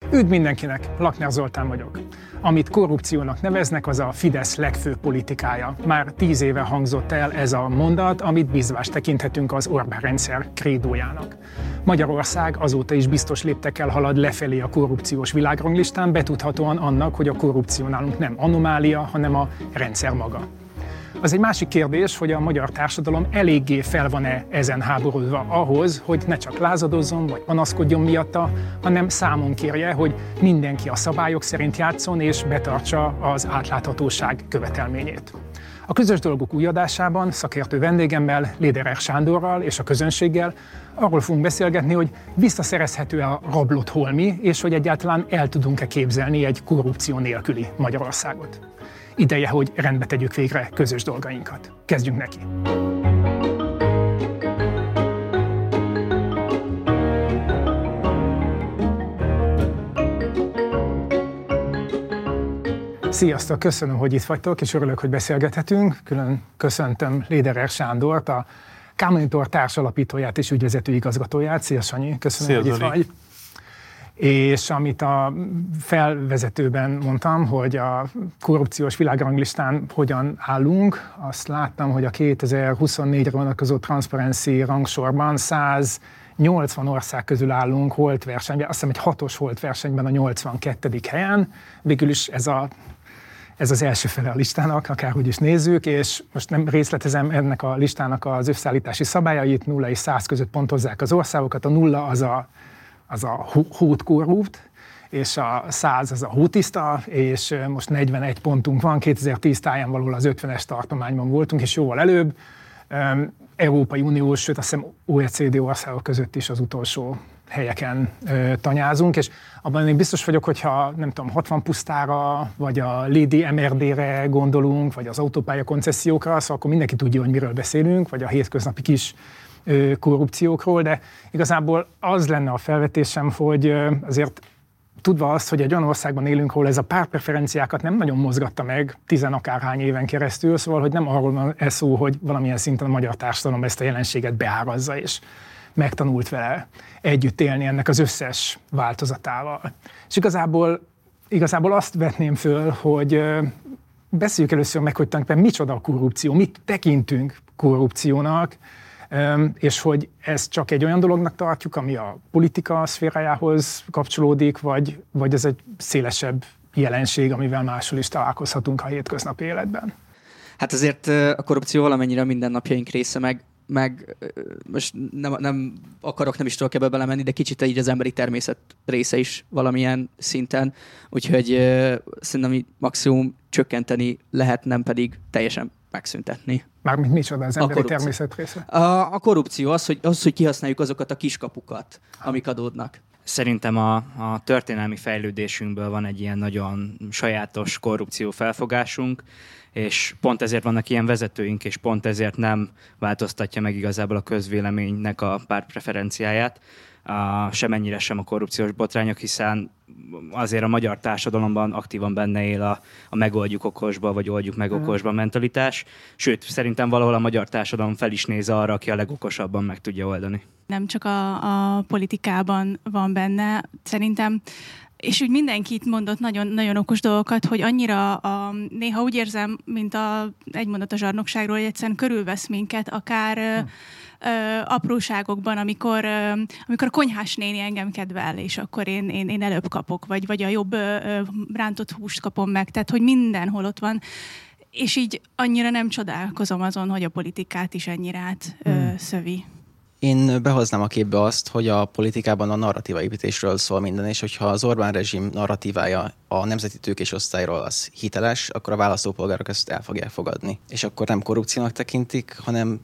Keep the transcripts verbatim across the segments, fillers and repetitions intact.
Üdv mindenkinek, Lakner Zoltán vagyok. Amit korrupciónak neveznek, az a Fidesz legfőbb politikája. Már tíz éve hangzott el ez a mondat, amit bízvást tekinthetünk az Orbán rendszer krédójának. Magyarország azóta is biztos léptekkel halad lefelé a korrupciós világranglistán, betudhatóan annak, hogy a korrupció nálunk nem anomália, hanem a rendszer maga. Az egy másik kérdés, hogy a magyar társadalom eléggé fel van-e ezen háborodva ahhoz, hogy ne csak lázadozzon vagy panaszkodjon miatta, hanem számon kérje, hogy mindenki a szabályok szerint játszon és betartsa az átláthatóság követelményét. A Közös Dolgok új adásában szakértő vendégemmel, Lederer Sándorral és a közönséggel arról fogunk beszélgetni, hogy visszaszerezhető-e a rablott holmi, és hogy egyáltalán el tudunk-e képzelni egy korrupció nélküli Magyarországot. Ideje, hogy rendbe tegyük végre közös dolgainkat. Kezdjünk neki! Sziasztok! Köszönöm, hogy itt vagytok, és örülök, hogy beszélgethetünk. Külön köszöntöm Lederer Sándort, a K-Monitor társalapítóját és ügyvezető igazgatóját. Szia, Sanyi! Köszönöm, Szia, hogy itt vagy. És amit a felvezetőben mondtam, hogy a korrupciós világranglistán hogyan állunk, azt láttam, hogy a kétezer-huszonnégyre vonatkozó Transparency rangsorban száznyolcvan ország közül állunk holt versenyben, azt hiszem egy hatos holt versenyben a nyolcvankettedik helyen. Végül is ez, a, ez az első fele a listának, akárhogy is nézzük, és most nem részletezem ennek a listának az összeállítási szabályait, nulla és száz között pontozzák az országokat, a nulla az a az a hótkorrupt, és a száz az a hótiszta, és most negyvenegy pontunk van, kétezer-tíz táján valahol az ötvenes tartományban voltunk, és jóval előbb. Um, Európai Uniós, sőt azt hiszem o e cé dé országok között is az utolsó helyeken uh, tanyázunk, és abban én biztos vagyok, hogyha nem tudom, hatvan pusztára, vagy a Lady em er dé-re gondolunk, vagy az autópálya koncesziókra, szóval akkor mindenki tudja, hogy miről beszélünk, vagy a hétköznapi kis korrupciókról, de igazából az lenne a felvetésem, hogy azért tudva azt, hogy egy olyan országban élünk, ahol ez a pártpreferenciákat nem nagyon mozgatta meg tizenakárhány éven keresztül, szóval, hogy nem arról van ez szó, hogy valamilyen szinten a magyar társadalom ezt a jelenséget beárazza, és megtanult vele együtt élni ennek az összes változatával. És igazából, igazából azt vetném föl, hogy beszéljük először meg, hogy tulajdonképpen micsoda a korrupció, mit tekintünk korrupciónak, és hogy ez csak egy olyan dolognak tartjuk, ami a politika szférájához kapcsolódik, vagy, vagy ez egy szélesebb jelenség, amivel máshol is találkozhatunk a hétköznapi életben. Hát azért a korrupció valamennyire a mindennapjaink része, meg, meg most nem, nem akarok, nem is tudok ebbe belemenni, de kicsit így az emberi természet része is valamilyen szinten, úgyhogy szerintem maximum csökkenteni lehet, nem pedig teljesen megszüntetni. Mármint micsoda az emberi természet része? A, a korrupció az hogy, az, hogy kihasználjuk azokat a kiskapukat, amik adódnak. Szerintem a, a történelmi fejlődésünkből van egy ilyen nagyon sajátos korrupció felfogásunk, és pont ezért vannak ilyen vezetőink, és pont ezért nem változtatja meg igazából a közvéleménynek a pártpreferenciáját, a, semennyire sem a korrupciós botrányok, hiszen azért a magyar társadalomban aktívan benne él a, a megoldjuk okosba, vagy oldjuk meg okosba mentalitás. Sőt, szerintem valahol a magyar társadalom fel is néz arra, aki a legokosabban meg tudja oldani. Nem csak a, a politikában van benne, szerintem, és úgy mindenki itt mondott nagyon, nagyon okos dolgokat, hogy annyira a, néha úgy érzem, mint a, egy mondat a zsarnokságról, hogy egyszerűen körülvesz minket, akár hm. Ö, apróságokban, amikor, ö, amikor a konyhás néni engem kedvel, és akkor én, én, én előbb kapok, vagy, vagy a jobb ö, ö, rántott húst kapom meg, tehát hogy mindenhol ott van, és így annyira nem csodálkozom azon, hogy a politikát is ennyire át ö, szövi. Én behoznám a képbe azt, hogy a politikában a narratíva építésről szól minden, és hogyha az Orbán rezsim narratívája a nemzeti tőkés osztályról az hiteles, akkor a választópolgárok ezt el fogják fogadni. És akkor nem korrupciónak tekintik, hanem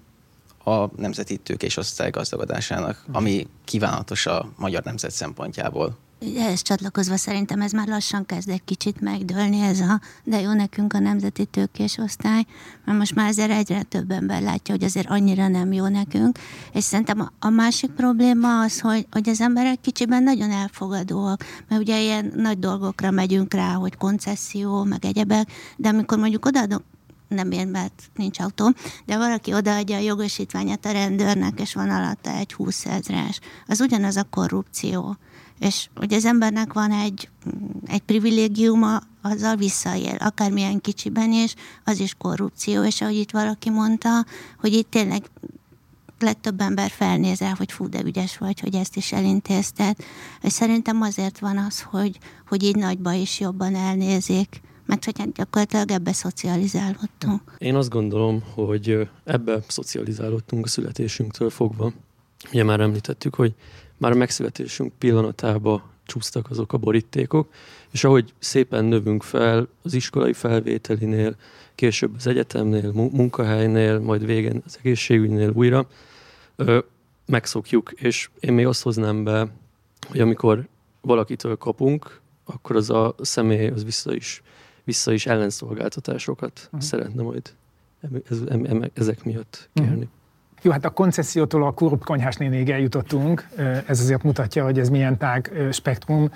a nemzeti tőkés osztály gazdagodásának, ami kívánatos a magyar nemzet szempontjából. Ehhez csatlakozva szerintem ez már lassan kezd egy kicsit megdőlni, ez a de jó nekünk a nemzeti tőkés osztály, mert most már azért egyre több ember látja, hogy azért annyira nem jó nekünk, és szerintem a, a másik probléma az, hogy, hogy az emberek kicsiben nagyon elfogadóak, mert ugye ilyen nagy dolgokra megyünk rá, hogy koncesszió, meg egyebek, de amikor mondjuk odaadunk, nem én, mert nincs autóm, de valaki odaadja a jogosítványát a rendőrnek, és van alatta egy húszezres. Az ugyanaz a korrupció. És hogy az embernek van egy, egy privilégiuma, azzal visszaél, akármilyen kicsiben is, az is korrupció, és ahogy itt valaki mondta, hogy itt tényleg legtöbb ember felnéz el, hogy fú, de ügyes vagy, hogy ezt is elintézted. És szerintem azért van az, hogy, hogy így nagyba is jobban elnézik, mert hogy gyakorlatilag ebbe szocializálódtunk. Én azt gondolom, hogy ebbe szocializálódtunk a születésünktől fogva. Ugye már említettük, hogy már a megszületésünk pillanatába csúsztak azok a borítékok, és ahogy szépen növünk fel az iskolai felvételinél, később az egyetemnél, munkahelynél, majd végén az egészségügynél újra, ö, megszokjuk, és én még azt hoznám be, hogy amikor valakitől kapunk, akkor az a személy az vissza is, vissza is ellenszolgáltatásokat uh-huh. szeretne majd ez, ezek miatt kérni. Uh-huh. Jó, hát a koncessziótól a korrupt konyhás nénéig eljutottunk, ez azért mutatja, hogy ez milyen tág spektrum.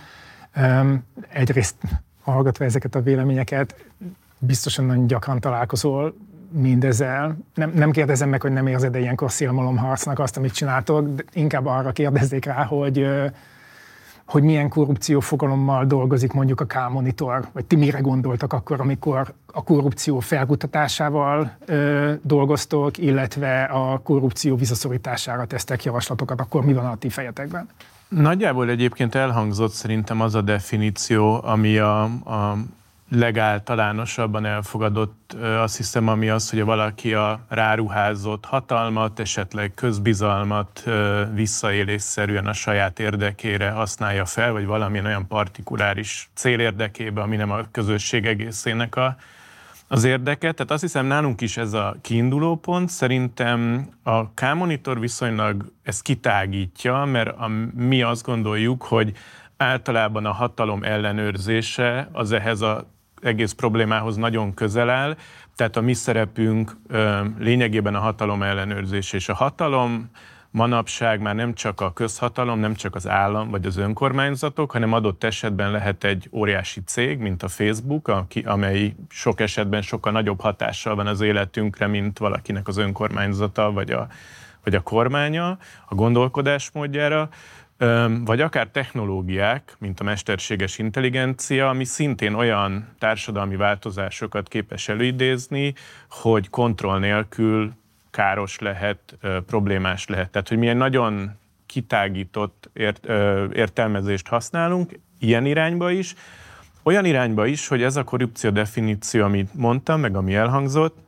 Egyrészt hallgatva ezeket a véleményeket, biztosan nagyon gyakran találkozol mindezzel. Nem, nem kérdezem meg, hogy nem érzed-e ilyenkor szélmalomharcnak azt, amit csináltok, de inkább arra kérdezzék rá, hogy, hogy milyen korrupció fogalommal dolgozik mondjuk a K-monitor, vagy ti mire gondoltak akkor, amikor a korrupció felkutatásával ö, dolgoztok, illetve a korrupció visszaszorítására tesztek javaslatokat, akkor mi van a ti fejetekben? Nagyjából egyébként elhangzott szerintem az a definíció, ami a, a legáltalánosabban elfogadott, azt hiszem, ami az, hogy valaki a ráruházott hatalmat, esetleg közbizalmat visszaélésszerűen a saját érdekére használja fel, vagy valamilyen olyan partikuláris cél érdekében, ami nem a közösség egészének a, az érdeke. Tehát azt hiszem, nálunk is ez a kiinduló pont. Szerintem a K-monitor viszonylag ezt kitágítja, mert a, mi azt gondoljuk, hogy általában a hatalom ellenőrzése az ehhez az egész problémához nagyon közel áll, tehát a mi szerepünk ö, lényegében a hatalom ellenőrzés, és a hatalom manapság már nem csak a közhatalom, nem csak az állam vagy az önkormányzatok, hanem adott esetben lehet egy óriási cég, mint a Facebook, aki, amely sok esetben sokkal nagyobb hatással van az életünkre, mint valakinek az önkormányzata vagy a, vagy a kormánya, a gondolkodásmódjára, vagy akár technológiák, mint a mesterséges intelligencia, ami szintén olyan társadalmi változásokat képes előidézni, hogy kontroll nélkül káros lehet, problémás lehet. Tehát, hogy mi egy nagyon kitágított ért, értelmezést használunk, ilyen irányba is, olyan irányba is, hogy ez a korrupció definíció, amit mondtam, meg ami elhangzott,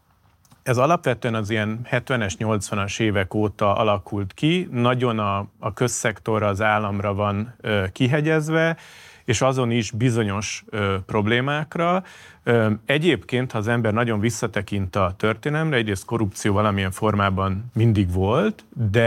ez alapvetően az ilyen hetvenes, nyolcvanas évek óta alakult ki, nagyon a, a közszektorra, az államra van ö, kihegyezve, és azon is bizonyos ö, problémákra. Ö, egyébként, ha az ember nagyon visszatekint a történelemre, egyrészt korrupció valamilyen formában mindig volt,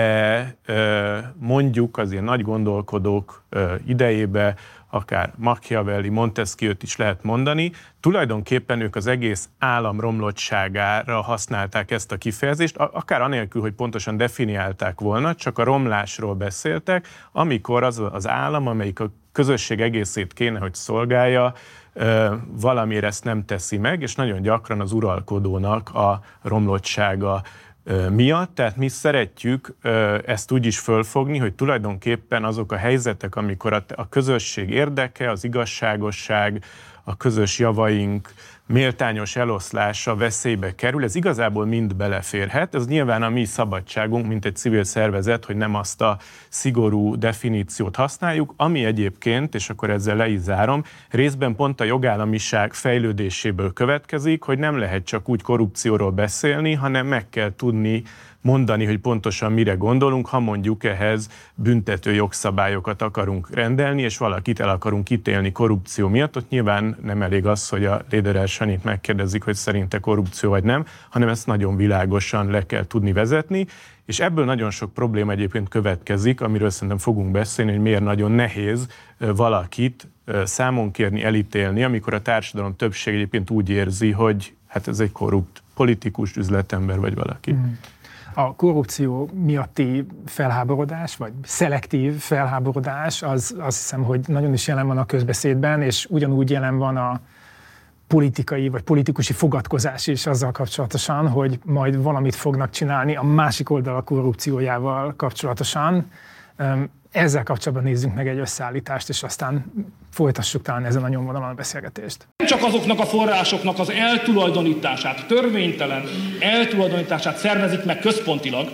de ö, mondjuk az ilyen nagy gondolkodók ö, idejébe, akár Machiavelli, Montesquieu-t is lehet mondani, tulajdonképpen ők az egész állam romlottságára használták ezt a kifejezést, akár anélkül, hogy pontosan definiálták volna, csak a romlásról beszéltek, amikor az az állam, amelyik a közösség egészét kéne, hogy szolgálja, valamiért ezt nem teszi meg, és nagyon gyakran az uralkodónak a romlottsága miatt, tehát mi szeretjük ezt úgy is fölfogni, hogy tulajdonképpen azok a helyzetek, amikor a közösség érdeke, az igazságosság, a közös javaink méltányos eloszlása veszélybe kerül, ez igazából mind beleférhet. Ez nyilván a mi szabadságunk, mint egy civil szervezet, hogy nem azt a szigorú definíciót használjuk, ami egyébként, és akkor ezzel le is zárom, részben pont a jogállamiság fejlődéséből következik, hogy nem lehet csak úgy korrupcióról beszélni, hanem meg kell tudni mondani, hogy pontosan mire gondolunk, ha mondjuk ehhez büntető jogszabályokat akarunk rendelni, és valakit el akarunk ítélni korrupció miatt, ott nyilván nem elég az, hogy a Lederer Sanyit megkérdezik, hogy szerinte korrupció vagy nem, hanem ezt nagyon világosan le kell tudni vezetni, és ebből nagyon sok probléma egyébként következik, amiről szerintem fogunk beszélni, hogy miért nagyon nehéz valakit számon kérni, elítélni, amikor a társadalom többség egyébként úgy érzi, hogy hát ez egy korrupt politikus, üzletember vagy valaki. Mm. A korrupció miatti felháborodás, vagy szelektív felháborodás, az azt hiszem, hogy nagyon is jelen van a közbeszédben, és ugyanúgy jelen van a politikai vagy politikusi fogadkozás is azzal kapcsolatosan, hogy majd valamit fognak csinálni a másik oldal a korrupciójával kapcsolatosan. ezzel kapcsolatban nézzünk meg egy összeállítást, és aztán folytassuk talán ezen a nyomvonalon a beszélgetést. Nem csak azoknak a forrásoknak az eltulajdonítását, törvénytelen eltulajdonítását szervezik meg központilag,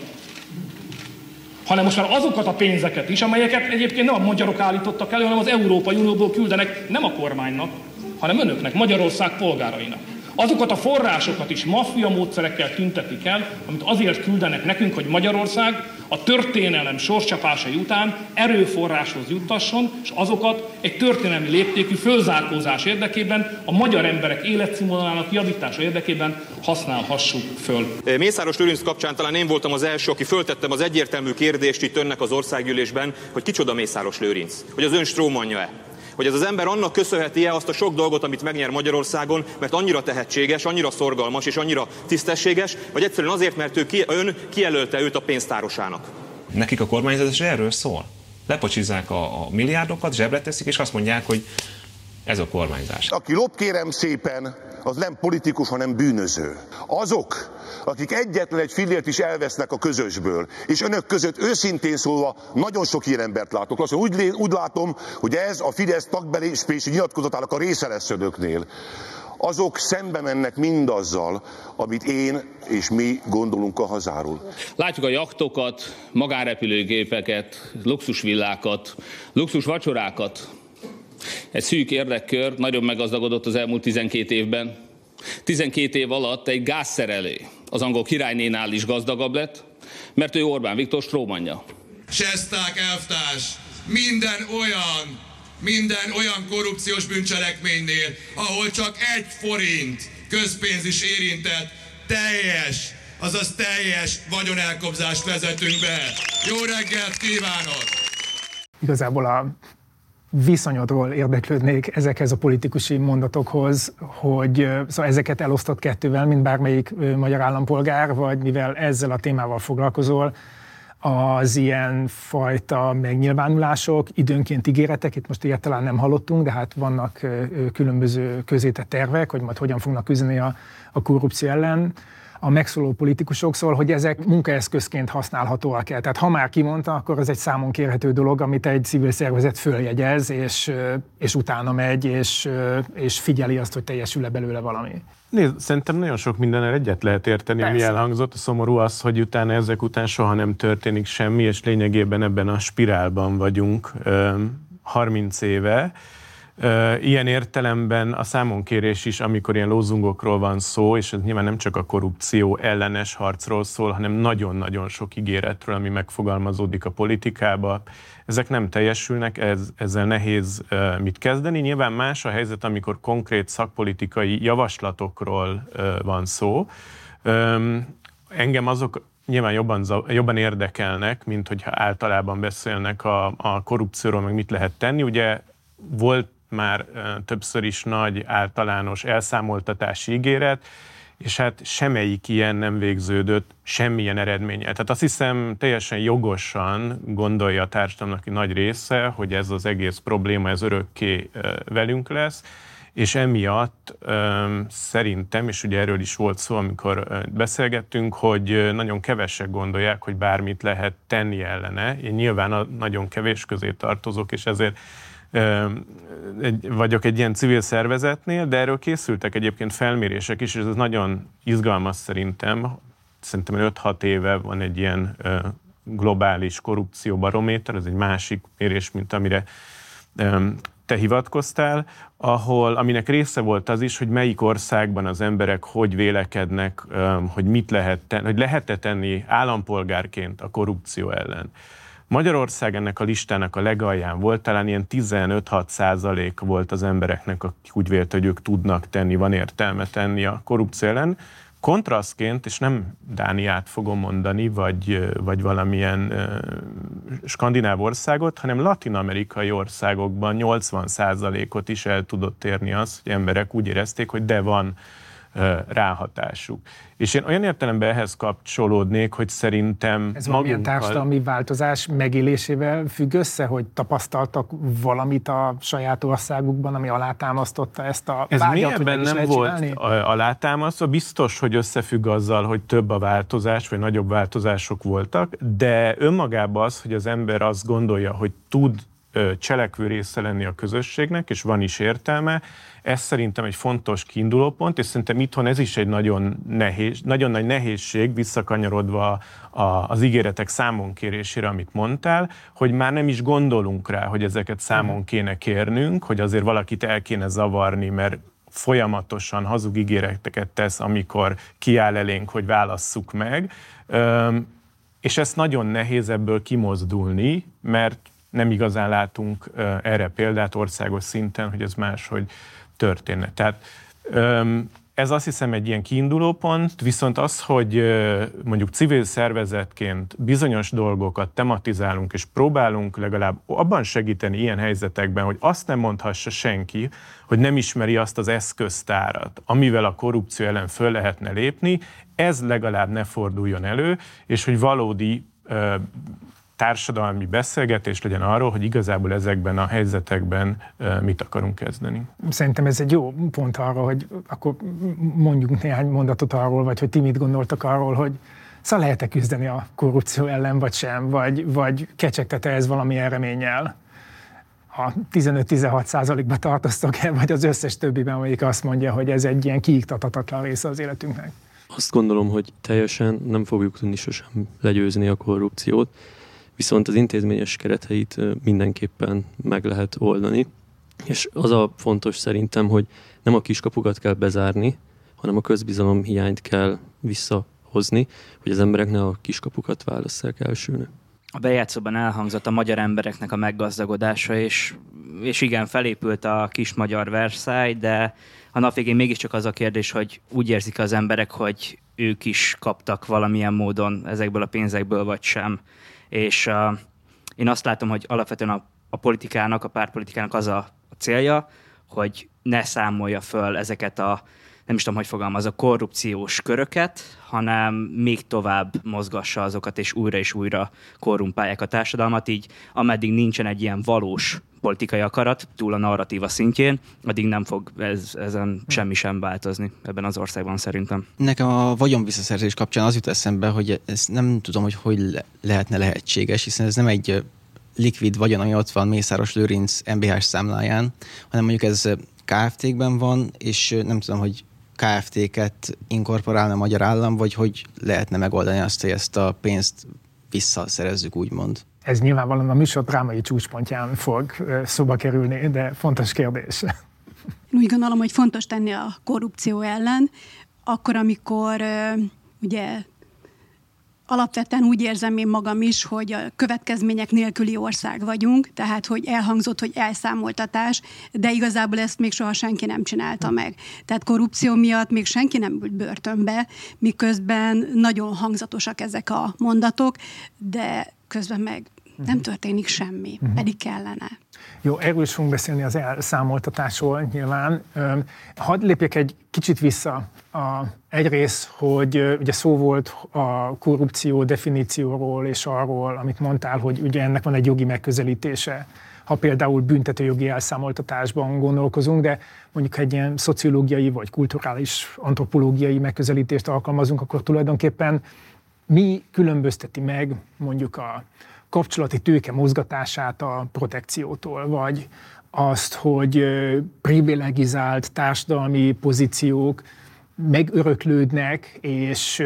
hanem most már azokat a pénzeket is, amelyeket egyébként nem a magyarok állítottak elő, hanem az Európai Unióból küldenek nem a kormánynak, hanem önöknek, Magyarország polgárainak. Azokat a forrásokat is maffia módszerekkel tüntetik el, amit azért küldenek nekünk, hogy Magyarország a történelem sorscsapásai után erőforráshoz juttasson, és azokat egy történelmi léptékű fölzárkózás érdekében, a magyar emberek életszínvonalának javítása érdekében használhassuk föl. Mészáros Lőrinc kapcsán talán én voltam az első, aki föltettem az egyértelmű kérdést itt önnek az országgyűlésben, hogy kicsoda Mészáros Lőrinc, hogy az ön strómanja-e. Hogy ez az ember annak köszönheti-e azt a sok dolgot, amit megnyer Magyarországon, mert annyira tehetséges, annyira szorgalmas és annyira tisztességes, vagy egyszerűen azért, mert ő ki, ön kijelölte őt a pénztárosának. Nekik a kormányzás erről szól. Lepocsizzák a, a milliárdokat, zsebre teszik, és azt mondják, hogy ez a kormányzás. Aki lop, kérem szépen, az nem politikus, hanem bűnöző. Azok, akik egyetlen egy fillért is elvesznek a közösből, és önök között őszintén szólva nagyon sok ilyen embert látok. Lassan úgy, úgy látom, hogy ez a Fidesz tagbelépési nyilatkozatának a része lesz önöknél. Azok szembe mennek mindazzal, amit én és mi gondolunk a hazáról. Látjuk a jachtokat, magánrepülőgépeket, luxusvillákat, luxusvacsorákat. Egy szűk érdekkör nagyon meggazdagodott az elmúlt tizenkét évben. tizenkét év alatt egy gázszerelő az angol királynénál is gazdagabb lett, mert ő Orbán Viktor strómanja. Sesták elvtárs, minden olyan, minden olyan korrupciós bűncselekménynél, ahol csak egy forint közpénz is érintett, teljes, azaz teljes vagyonelkobzást vezetünk be. Jó reggelt kívánok! Igazából a viszonyodról érdeklődnék ezekhez a politikusi mondatokhoz, hogy szóval ezeket elosztott kettővel, mint bármelyik magyar állampolgár, vagy mivel ezzel a témával foglalkozol, az ilyen fajta megnyilvánulások, időnként ígéretek, itt most ilyet talán nem hallottunk, de hát vannak különböző közétett tervek, hogy majd hogyan fognak küzdeni a, a korrupció ellen, a megszóló politikusok, szól, hogy ezek munkaeszközként használhatóak el. Tehát ha már kimondta, akkor ez egy számon kérhető dolog, amit egy civil szervezet följegyez, és, és utána megy, és, és figyeli azt, hogy teljesül-e belőle valami. Nézd, szerintem nagyon sok mindennel egyet lehet érteni, Persze. ami elhangzott. A szomorú az, hogy utána ezek után soha nem történik semmi, és lényegében ebben a spirálban vagyunk harminc éve. Ilyen értelemben a számonkérés is, amikor ilyen lózungokról van szó, és ez nyilván nem csak a korrupció ellenes harcról szól, hanem nagyon-nagyon sok ígéretről, ami megfogalmazódik a politikába. Ezek nem teljesülnek, ez, ezzel nehéz uh, mit kezdeni. Nyilván más a helyzet, amikor konkrét szakpolitikai javaslatokról uh, van szó. Um, engem azok nyilván jobban, jobban érdekelnek, mint hogyha általában beszélnek a, a korrupcióról, meg mit lehet tenni. Ugye volt már többször is nagy általános elszámoltatási ígéret, és hát semmelyik ilyen nem végződött semmilyen eredménnyel. Tehát azt hiszem teljesen jogosan gondolja a társadalomnak nagy része, hogy ez az egész probléma, ez örökké velünk lesz, és emiatt szerintem, és ugye erről is volt szó, amikor beszélgettünk, hogy nagyon kevesek gondolják, hogy bármit lehet tenni ellene. Én nyilván a nagyon kevés közé tartozok, és ezért Egy, vagyok egy ilyen civil szervezetnél, de erről készültek egyébként felmérések is, és ez nagyon izgalmas szerintem. Szerintem öt-hat éve van egy ilyen uh, globális korrupcióbarométer, ez egy másik mérés, mint amire um, te hivatkoztál, ahol, aminek része volt az is, hogy melyik országban az emberek hogy vélekednek, um, hogy mit lehet tenni, hogy lehet-e tenni állampolgárként a korrupció ellen. Magyarország ennek a listának a legalján volt, talán ilyen tizenöt-hat százalék volt az embereknek, akik úgy vélte, hogy ők tudnak tenni, van értelme tenni a korrupció ellen. Kontrasztként, és nem Dániát fogom mondani, vagy, vagy valamilyen uh, skandináv országot, hanem latin-amerikai országokban nyolcvan százalékot is el tudott érni az, hogy emberek úgy érezték, hogy de van ráhatásuk. És én olyan értelemben ehhez kapcsolódnék, hogy szerintem ez valamilyen magunkkal... társadalmi változás megélésével függ össze, hogy tapasztaltak valamit a saját országukban, ami alátámasztotta ezt a ez vágyat, hogy nem volt csinálni? Alátámasztva, biztos, hogy összefügg azzal, hogy több a változás, vagy nagyobb változások voltak, de önmagában az, hogy az ember azt gondolja, hogy tud cselekvő része lenni a közösségnek, és van is értelme. Ez szerintem egy fontos kiindulópont, és szerintem itthon ez is egy nagyon, nehéz, nagyon nagy nehézség, visszakanyarodva a, az ígéretek számonkérésére, amit mondtál, hogy már nem is gondolunk rá, hogy ezeket számon kéne kérnünk, hogy azért valakit el kéne zavarni, mert folyamatosan hazug ígéreteket tesz, amikor kiáll elénk, hogy válasszuk meg. Üm, és ez nagyon nehéz ebből kimozdulni, mert nem igazán látunk uh, erre példát országos szinten, hogy ez máshogy történne. Tehát um, ez azt hiszem egy ilyen kiindulópont, viszont az, hogy uh, mondjuk civil szervezetként bizonyos dolgokat tematizálunk és próbálunk legalább abban segíteni ilyen helyzetekben, hogy azt nem mondhassa senki, hogy nem ismeri azt az eszköztárat, amivel a korrupció ellen föl lehetne lépni, ez legalább ne forduljon elő, és hogy valódi uh, társadalmi beszélgetés legyen arról, hogy igazából ezekben a helyzetekben mit akarunk kezdeni. Szerintem ez egy jó pont arra, hogy akkor mondjuk néhány mondatot arról, vagy hogy ti mit gondoltak arról, hogy szóval lehet-e küzdeni a korrupció ellen, vagy sem, vagy, vagy kecsegtet-e ez valamilyen reménnyel? A tizenöt-tizenhat százalékba tartoztok-e, vagy az összes többiben, amelyik azt mondja, hogy ez egy ilyen kiiktathatatlan része az életünknek? Azt gondolom, hogy teljesen nem fogjuk tudni sosem legyőzni a korrupciót, viszont az intézményes kereteit mindenképpen meg lehet oldani. És az a fontos szerintem, hogy nem a kiskapukat kell bezárni, hanem a közbizalom hiányt kell visszahozni, hogy az emberek ne a kiskapukat válasszák elsőnek. A bejátszóban elhangzott a magyar embereknek a meggazdagodása, és, és igen, felépült a kis magyar Versailles, de a nap végén mégiscsak az a kérdés, hogy úgy érzik az emberek, hogy ők is kaptak valamilyen módon ezekből a pénzekből, vagy sem. És uh, én azt látom, hogy alapvetően a, a politikának, a pártpolitikának az a, a célja, hogy ne számolja föl ezeket a, nem is tudom, hogy fogalmaz, a korrupciós köröket, hanem még tovább mozgassa azokat, és újra és újra korrumpálják a társadalmat, így ameddig nincsen egy ilyen valós politikai akarat, túl a narratíva szintjén, addig nem fog ez, ezen semmi sem változni ebben az országban szerintem. Nekem a vagyonvisszaszerzés kapcsán az jut eszembe, hogy ezt nem tudom, hogy hogy le- lehetne lehetséges, hiszen ez nem egy likvid vagyon, ami ott van Mészáros Lőrinc em bé hás számláján, hanem mondjuk ez ká ef té-kben van, és nem tudom, hogy ká ef té-ket inkorporálna a magyar állam, vagy hogy lehetne megoldani azt, hogy ezt a pénzt visszaszerezzük, úgymond. Ez nyilvánvalóan a műsor drámai csúcspontján fog szóba kerülni, de fontos kérdés. Én úgy gondolom, hogy fontos tenni a korrupció ellen, akkor, amikor ugye alapvetően úgy érzem én magam is, hogy a következmények nélküli ország vagyunk, tehát hogy elhangzott, hogy elszámoltatás, de igazából ezt még soha senki nem csinálta meg. Tehát korrupció miatt még senki nem ült börtönbe, miközben nagyon hangzatosak ezek a mondatok, de közben meg nem történik semmi, uh-huh. pedig kellene. Jó, erről is fogunk beszélni az elszámoltatásról nyilván. Hadd lépjek egy kicsit vissza. A, egyrészt, hogy ugye szó volt a korrupció definícióról és arról, amit mondtál, hogy ugye ennek van egy jogi megközelítése, ha például büntetőjogi elszámoltatásban gondolkozunk, de mondjuk egy ilyen szociológiai vagy kulturális antropológiai megközelítést alkalmazunk, akkor tulajdonképpen mi különbözteti meg mondjuk a kapcsolati tőke mozgatását a protekciótól, vagy azt, hogy privilegizált társadalmi pozíciók megöröklődnek, és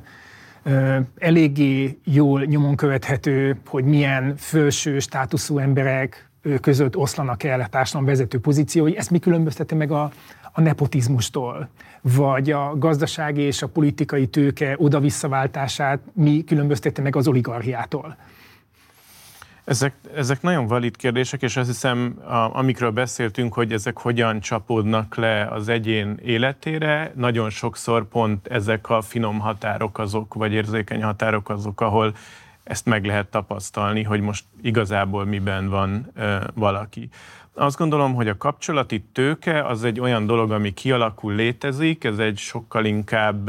eléggé jól nyomon követhető, hogy milyen felső státuszú emberek között oszlanak el a társadalom vezető pozíciói. Ezt mi különbözteti meg a, a nepotizmustól? Vagy a gazdasági és a politikai tőke oda-visszaváltását mi különbözteti meg az oligarchiától? Ezek, ezek nagyon valid kérdések, és azt hiszem, a, amikről beszéltünk, hogy ezek hogyan csapódnak le az egyén életére, nagyon sokszor pont ezek a finom határok azok, vagy érzékeny határok azok, ahol ezt meg lehet tapasztalni, hogy most igazából miben van ö, valaki. Azt gondolom, hogy a kapcsolati tőke az egy olyan dolog, ami kialakul, létezik, ez egy sokkal inkább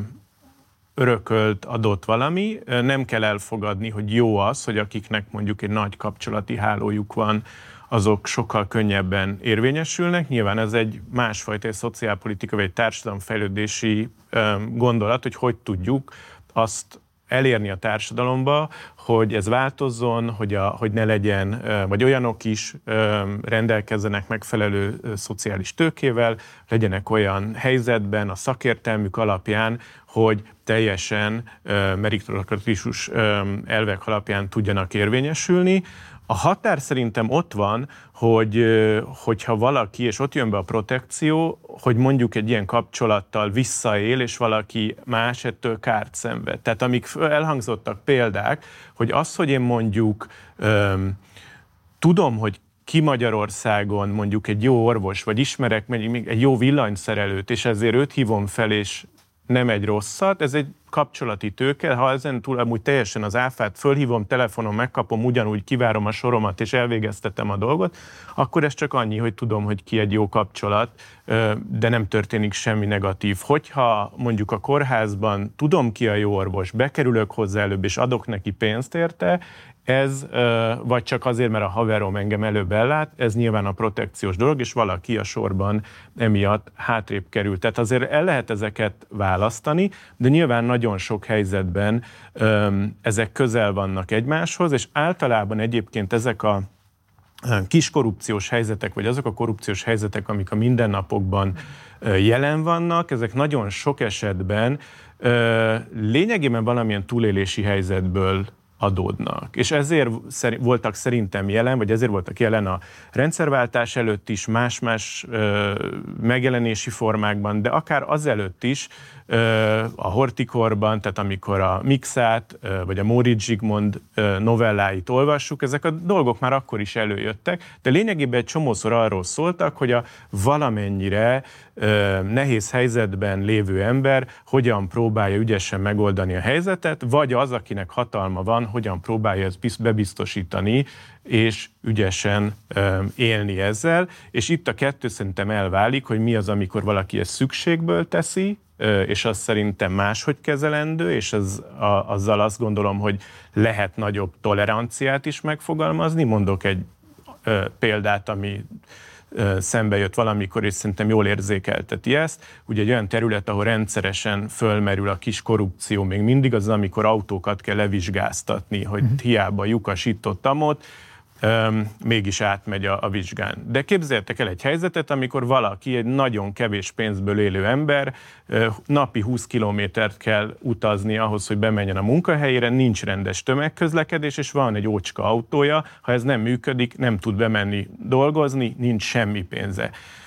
örökölt, adott valami. Nem kell elfogadni, hogy jó az, hogy akiknek mondjuk egy nagy kapcsolati hálójuk van, azok sokkal könnyebben érvényesülnek. Nyilván ez egy másfajta egy szociálpolitika vagy egy társadalomfejlődési gondolat, hogy hogy tudjuk azt elérni a társadalomba, hogy ez változzon, hogy, a, hogy ne legyen, vagy olyanok is rendelkezzenek megfelelő szociális tőkével, legyenek olyan helyzetben a szakértelmük alapján, hogy teljesen meritokratikus elvek alapján tudjanak érvényesülni. A határ szerintem ott van, hogy, hogyha valaki, és ott jön be a protekció, hogy mondjuk egy ilyen kapcsolattal visszaél, és valaki más ettől kárt szenved. Tehát amik elhangzottak példák, hogy az, hogy én mondjuk um, tudom, hogy ki Magyarországon mondjuk egy jó orvos, vagy ismerek egy jó villanyszerelőt, és ezért őt hívom fel, és nem egy rosszat, ez egy kapcsolati tőke, ha ezen túl amúgy teljesen az áfát fölhívom, telefonon megkapom, ugyanúgy kivárom a soromat és elvégeztetem a dolgot, akkor ez csak annyi, hogy tudom, hogy ki egy jó kapcsolat, de nem történik semmi negatív. Hogyha mondjuk a kórházban tudom, ki a jó orvos, bekerülök hozzá előbb és adok neki pénzt érte, ez, vagy csak azért, mert a haverom engem előbb ellát, ez nyilván a protekciós dolog, és valaki a sorban emiatt hátrébb kerül. Tehát azért el lehet ezeket választani, de nyilván nagyon sok helyzetben ezek közel vannak egymáshoz, és általában egyébként ezek a kis korrupciós helyzetek, vagy azok a korrupciós helyzetek, amik a mindennapokban jelen vannak, ezek nagyon sok esetben lényegében valamilyen túlélési helyzetből adódnak. És ezért voltak szerintem jelen, vagy ezért voltak jelen a rendszerváltás előtt is, más-más ö, megjelenési formákban, de akár azelőtt is, ö, a Horthykorban, tehát amikor a Mixát, ö, vagy a Móricz Zsigmond ö, novelláit olvassuk, ezek a dolgok már akkor is előjöttek, de lényegében egy csomószor arról szóltak, hogy a valamennyire ö, nehéz helyzetben lévő ember hogyan próbálja ügyesen megoldani a helyzetet, vagy az, akinek hatalma van, hogyan próbálja ezt bebiztosítani, és ügyesen élni ezzel. És itt a kettő szerintem elválik, hogy mi az, amikor valaki ezt szükségből teszi, és az szerintem máshogy kezelendő, és az, a, azzal azt gondolom, hogy lehet nagyobb toleranciát is megfogalmazni. Mondok egy ö, példát, ami szembe jött valamikor, és szerintem jól érzékelteti ezt. Ugye egy olyan terület, ahol rendszeresen fölmerül a kis korrupció, még mindig az, amikor autókat kell levizsgáztatni, hogy hiába lyukas itt-ott amott, mégis átmegy a, a vizsgán. De képzeljétek el egy helyzetet, amikor valaki, egy nagyon kevés pénzből élő ember, napi húsz kilométert kell utazni ahhoz, hogy bemenjen a munkahelyére, nincs rendes tömegközlekedés, és van egy ócska autója, ha ez nem működik, nem tud bemenni dolgozni, nincs semmi pénze.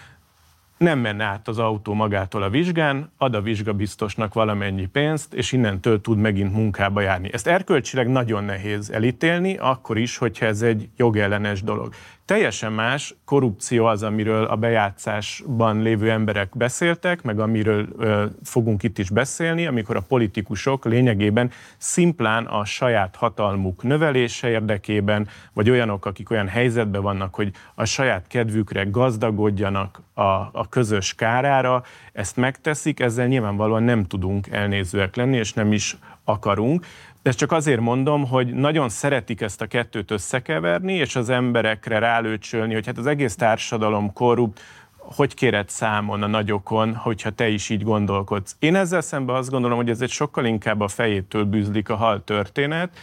Nem menne át az autó magától a vizsgán, ad a vizsgabiztosnak valamennyi pénzt, és innentől tud megint munkába járni. Ezt erkölcsileg nagyon nehéz elítélni, akkor is, hogyha ez egy jogellenes dolog. Teljesen más korrupció az, amiről a bejátszásban lévő emberek beszéltek, meg amiről ö, fogunk itt is beszélni, amikor a politikusok lényegében szimplán a saját hatalmuk növelése érdekében, vagy olyanok, akik olyan helyzetben vannak, hogy a saját kedvükre gazdagodjanak a, a közös kárára, ezt megteszik, ezzel nyilvánvalóan nem tudunk elnézőek lenni, és nem is akarunk. De csak azért mondom, hogy nagyon szeretik ezt a kettőt összekeverni, és az emberekre rálőcsölni, hogy hát az egész társadalom korrupt, hogy kéred számon a nagyokon, hogyha te is így gondolkodsz. Én ezzel szemben azt gondolom, hogy ez egy sokkal inkább a fejétől bűzlik a hal történet.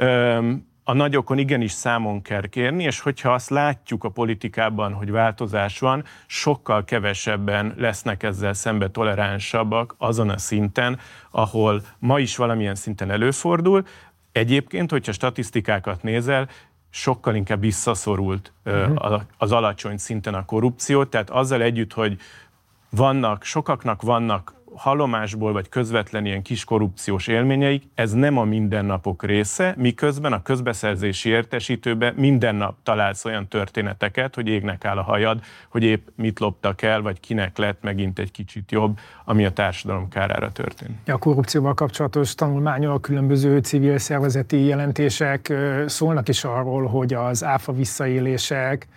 A nagyokon igenis számon kell kérni, és hogyha azt látjuk a politikában, hogy változás van, sokkal kevesebben lesznek ezzel szembe toleránsabbak azon a szinten, ahol ma is valamilyen szinten előfordul. Egyébként, hogyha statisztikákat nézel, sokkal inkább visszaszorult uh-huh. az alacsony szinten a korrupció, tehát azzal együtt, hogy vannak, sokaknak vannak hallomásból vagy közvetlen ilyen kis korrupciós élményeik, ez nem a mindennapok része, miközben a közbeszerzési értesítőben minden nap találsz olyan történeteket, hogy égnek áll a hajad, hogy épp mit loptak el, vagy kinek lett megint egy kicsit jobb, ami a társadalom kárára történt. A korrupcióval kapcsolatos tanulmányok, különböző civil szervezeti jelentések szólnak is arról, hogy az áfa visszaélések,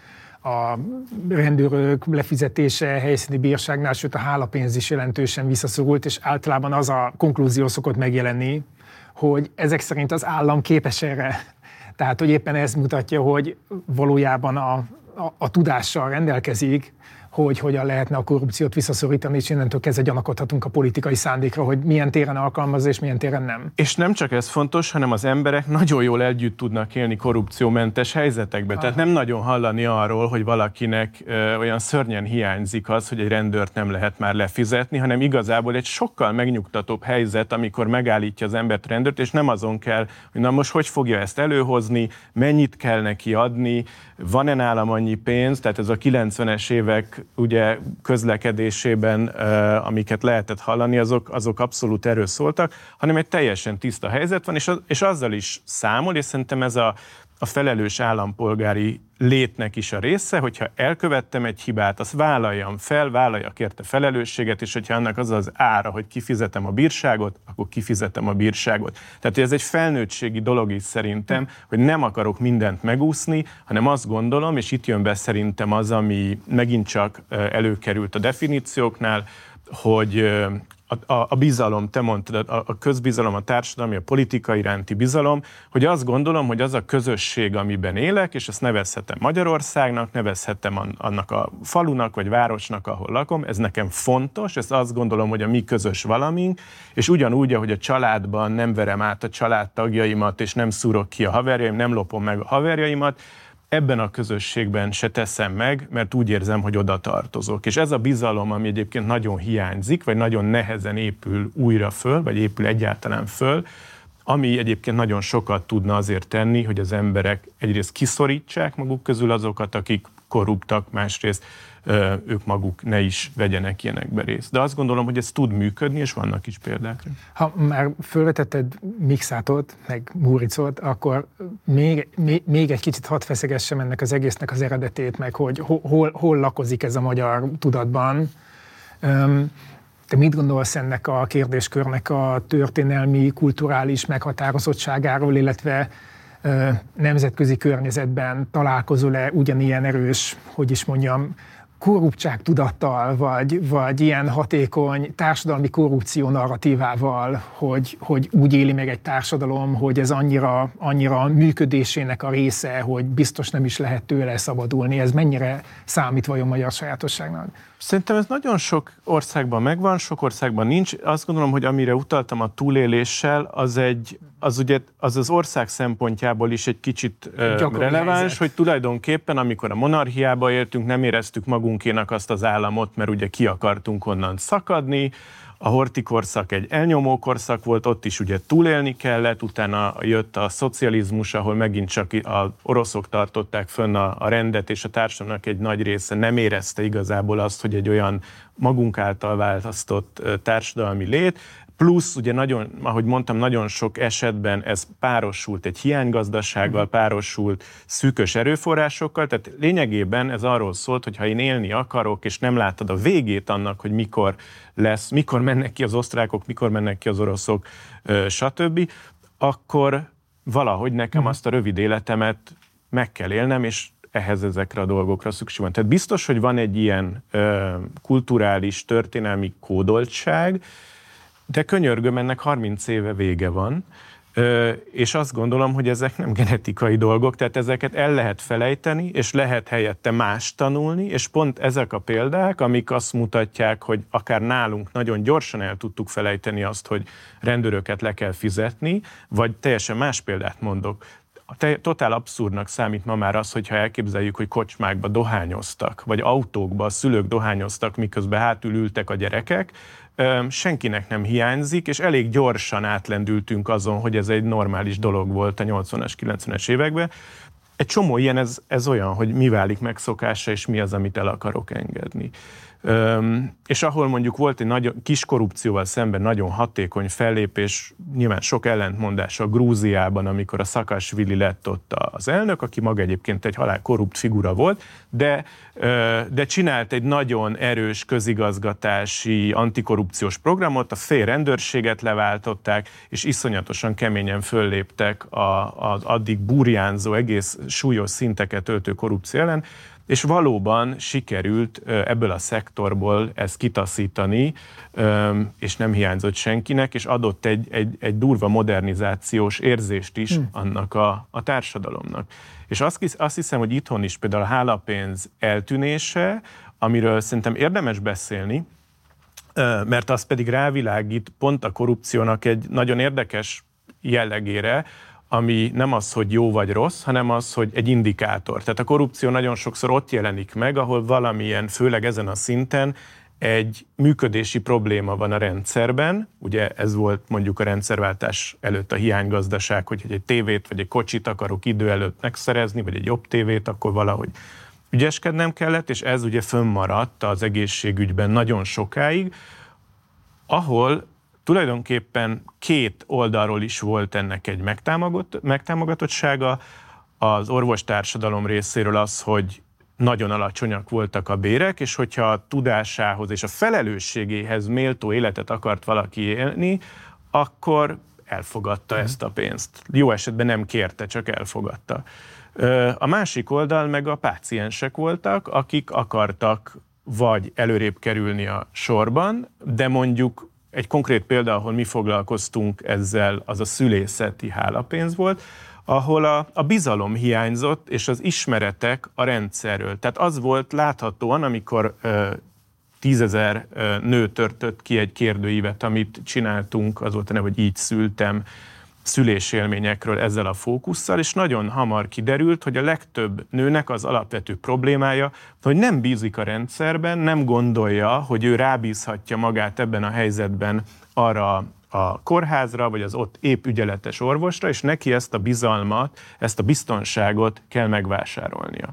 a rendőrök lefizetése helyszíni bírságnál, sőt a hálapénz is jelentősen visszaszorult, és általában az a konklúzió szokott megjelenni, hogy ezek szerint az állam képes erre. Tehát, hogy éppen ez mutatja, hogy valójában a, a, a tudással rendelkezik, hogy hogyan lehetne a korrupciót visszaszorítani, és innentől kezdve gyanakodhatunk a politikai szándékra, hogy milyen téren alkalmazza, és milyen téren nem. És nem csak ez fontos, hanem az emberek nagyon jól együtt tudnak élni korrupciómentes helyzetekben. Tehát nem nagyon hallani arról, hogy valakinek ö, olyan szörnyen hiányzik az, hogy egy rendőrt nem lehet már lefizetni, hanem igazából egy sokkal megnyugtatóbb helyzet, amikor megállítja az embert rendőrt, és nem azon kell, hogy na most hogy fogja ezt előhozni, mennyit kell neki adni, van-e nálam annyi pénz, tehát ez a kilencvenes évek ugye közlekedésében, uh, amiket lehetett hallani, azok, azok abszolút erről szóltak, hanem egy teljesen tiszta helyzet van, és, az, és azzal is számol, és szerintem ez a, a felelős állampolgári létnek is a része, hogyha elkövettem egy hibát, azt vállaljam fel, vállaljak érte felelősséget, és hogyha annak az az ára, hogy kifizetem a bírságot, akkor kifizetem a bírságot. Tehát ez egy felnőttségi dolog is szerintem, hogy nem akarok mindent megúszni, hanem azt gondolom, és itt jön be szerintem az, ami megint csak előkerült a definícióknál, hogy A, a, a bizalom, te mondtad, a, a közbizalom, a társadalmi, a politika iránti bizalom, hogy azt gondolom, hogy az a közösség, amiben élek, és ezt nevezhetem Magyarországnak, nevezhetem annak a falunak, vagy városnak, ahol lakom, ez nekem fontos, ezt azt gondolom, hogy a mi közös valamink, és ugyanúgy, ahogy a családban nem verem át a családtagjaimat, és nem szúrok ki a haverjaim, nem lopom meg a haverjaimat, ebben a közösségben se teszem meg, mert úgy érzem, hogy oda tartozok. És ez a bizalom, ami egyébként nagyon hiányzik, vagy nagyon nehezen épül újra föl, vagy épül egyáltalán föl, ami egyébként nagyon sokat tudna azért tenni, hogy az emberek egyrészt kiszorítsák maguk közül azokat, akik korruptak, másrészt ők maguk ne is vegyenek ilyenekbe részt. De azt gondolom, hogy ez tud működni, és vannak is példák. Ha már felvetetted Mikszátot, meg Móricot, akkor még, még, még egy kicsit hadd feszegessem ennek az egésznek az eredetét, meg hogy hol, hol lakozik ez a magyar tudatban. Te mit gondolsz ennek a kérdéskörnek a történelmi, kulturális meghatározottságáról, illetve nemzetközi környezetben találkozol-e ugyanilyen erős, hogy is mondjam, korruptság tudattal, vagy, vagy ilyen hatékony társadalmi korrupció narratívával, hogy, hogy úgy éli meg egy társadalom, hogy ez annyira, annyira működésének a része, hogy biztos nem is lehet tőle szabadulni. Ez mennyire számít vajon magyar sajátosságnak? Szerintem ez nagyon sok országban megvan, sok országban nincs. Azt gondolom, hogy amire utaltam a túléléssel, az egy, az ugye az, az ország szempontjából is egy kicsit uh, releváns, helyzet. Hogy tulajdonképpen, amikor a monarchiába éltünk, nem éreztük magunkénak azt az államot, mert ugye ki akartunk onnan szakadni. A Horthy korszak egy elnyomó korszak volt, ott is ugye túlélni kellett, utána jött a szocializmus, ahol megint csak az oroszok tartották fönn a, a rendet, és a társadalomnak egy nagy része nem érezte igazából azt, hogy egy olyan magunk által választott társadalmi lét. Plusz, ugye nagyon, ahogy mondtam, nagyon sok esetben ez párosult egy hiánygazdasággal, párosult szűkös erőforrásokkal, tehát lényegében ez arról szólt, hogy ha én élni akarok, és nem látod a végét annak, hogy mikor lesz, mikor mennek ki az osztrákok, mikor mennek ki az oroszok, stb., akkor valahogy nekem azt a rövid életemet meg kell élnem, és ehhez ezekre a dolgokra szükség van. Tehát biztos, hogy van egy ilyen ö, kulturális, történelmi kódoltság, de könyörgöm, ennek harminc éve vége van, és azt gondolom, hogy ezek nem genetikai dolgok, tehát ezeket el lehet felejteni, és lehet helyette más tanulni, és pont ezek a példák, amik azt mutatják, hogy akár nálunk nagyon gyorsan el tudtuk felejteni azt, hogy rendőröket le kell fizetni, vagy teljesen más példát mondok. Totál abszurdnak számít ma már az, hogyha elképzeljük, hogy kocsmákba dohányoztak, vagy autókba a szülők dohányoztak, miközben hátul ültek a gyerekek, senkinek nem hiányzik, és elég gyorsan átlendültünk azon, hogy ez egy normális dolog volt a nyolcvanas, kilencvenes években. Egy csomó ilyen, ez, ez olyan, hogy mi válik megszokásra, és mi az, amit el akarok engedni. Üm, és ahol mondjuk volt egy nagyon kis korrupcióval szemben nagyon hatékony fellépés, nyilván sok ellentmondás a Grúziában, amikor a Szakasvili lett ott az elnök, aki maga egyébként egy halál korrupt figura volt, de, de csinált egy nagyon erős közigazgatási, antikorrupciós programot, a fél rendőrséget leváltották, és iszonyatosan keményen fölléptek az addig burjánzó, egész súlyos szinteket öltő korrupció ellen. és valóban sikerült ebből a szektorból ezt kitaszítani, és nem hiányzott senkinek, és adott egy, egy, egy durva modernizációs érzést is hmm. annak a, a társadalomnak. És azt, azt hiszem, hogy itthon is például a hálapénz eltűnése, amiről szerintem érdemes beszélni, mert az pedig rávilágít pont a korrupciónak egy nagyon érdekes jellegére, ami nem az, hogy jó vagy rossz, hanem az, hogy egy indikátor. Tehát a korrupció nagyon sokszor ott jelenik meg, ahol valamilyen, főleg ezen a szinten, egy működési probléma van a rendszerben. Ugye ez volt mondjuk a rendszerváltás előtt a hiánygazdaság, hogy egy tévét vagy egy kocsit akarok idő előtt megszerezni, vagy egy jobb tévét, akkor valahogy ügyeskednem kellett, és ez ugye fönnmaradt az egészségügyben nagyon sokáig, ahol tulajdonképpen két oldalról is volt ennek egy megtámogatottsága. Az orvostársadalom részéről az, hogy nagyon alacsonyak voltak a bérek, és hogyha a tudásához és a felelősségéhez méltó életet akart valaki élni, akkor elfogadta ezt a pénzt. Jó esetben nem kérte, csak elfogadta. A másik oldal meg a páciensek voltak, akik akartak vagy előrébb kerülni a sorban, de mondjuk egy konkrét példa, ahol mi foglalkoztunk ezzel, az a szülészeti hálapénz volt, ahol a, a bizalom hiányzott, és az ismeretek a rendszerről. Tehát az volt láthatóan, amikor ö, tízezer ö, nő törtött ki egy kérdőívet, amit csináltunk, az volt a neve, hogy így szültem, szülésélményekről ezzel a fókusszal, és nagyon hamar kiderült, hogy a legtöbb nőnek az alapvető problémája, hogy nem bízik a rendszerben, nem gondolja, hogy ő rábízhatja magát ebben a helyzetben arra a kórházra, vagy az ott épp ügyeletes orvosra, és neki ezt a bizalmat, ezt a biztonságot kell megvásárolnia.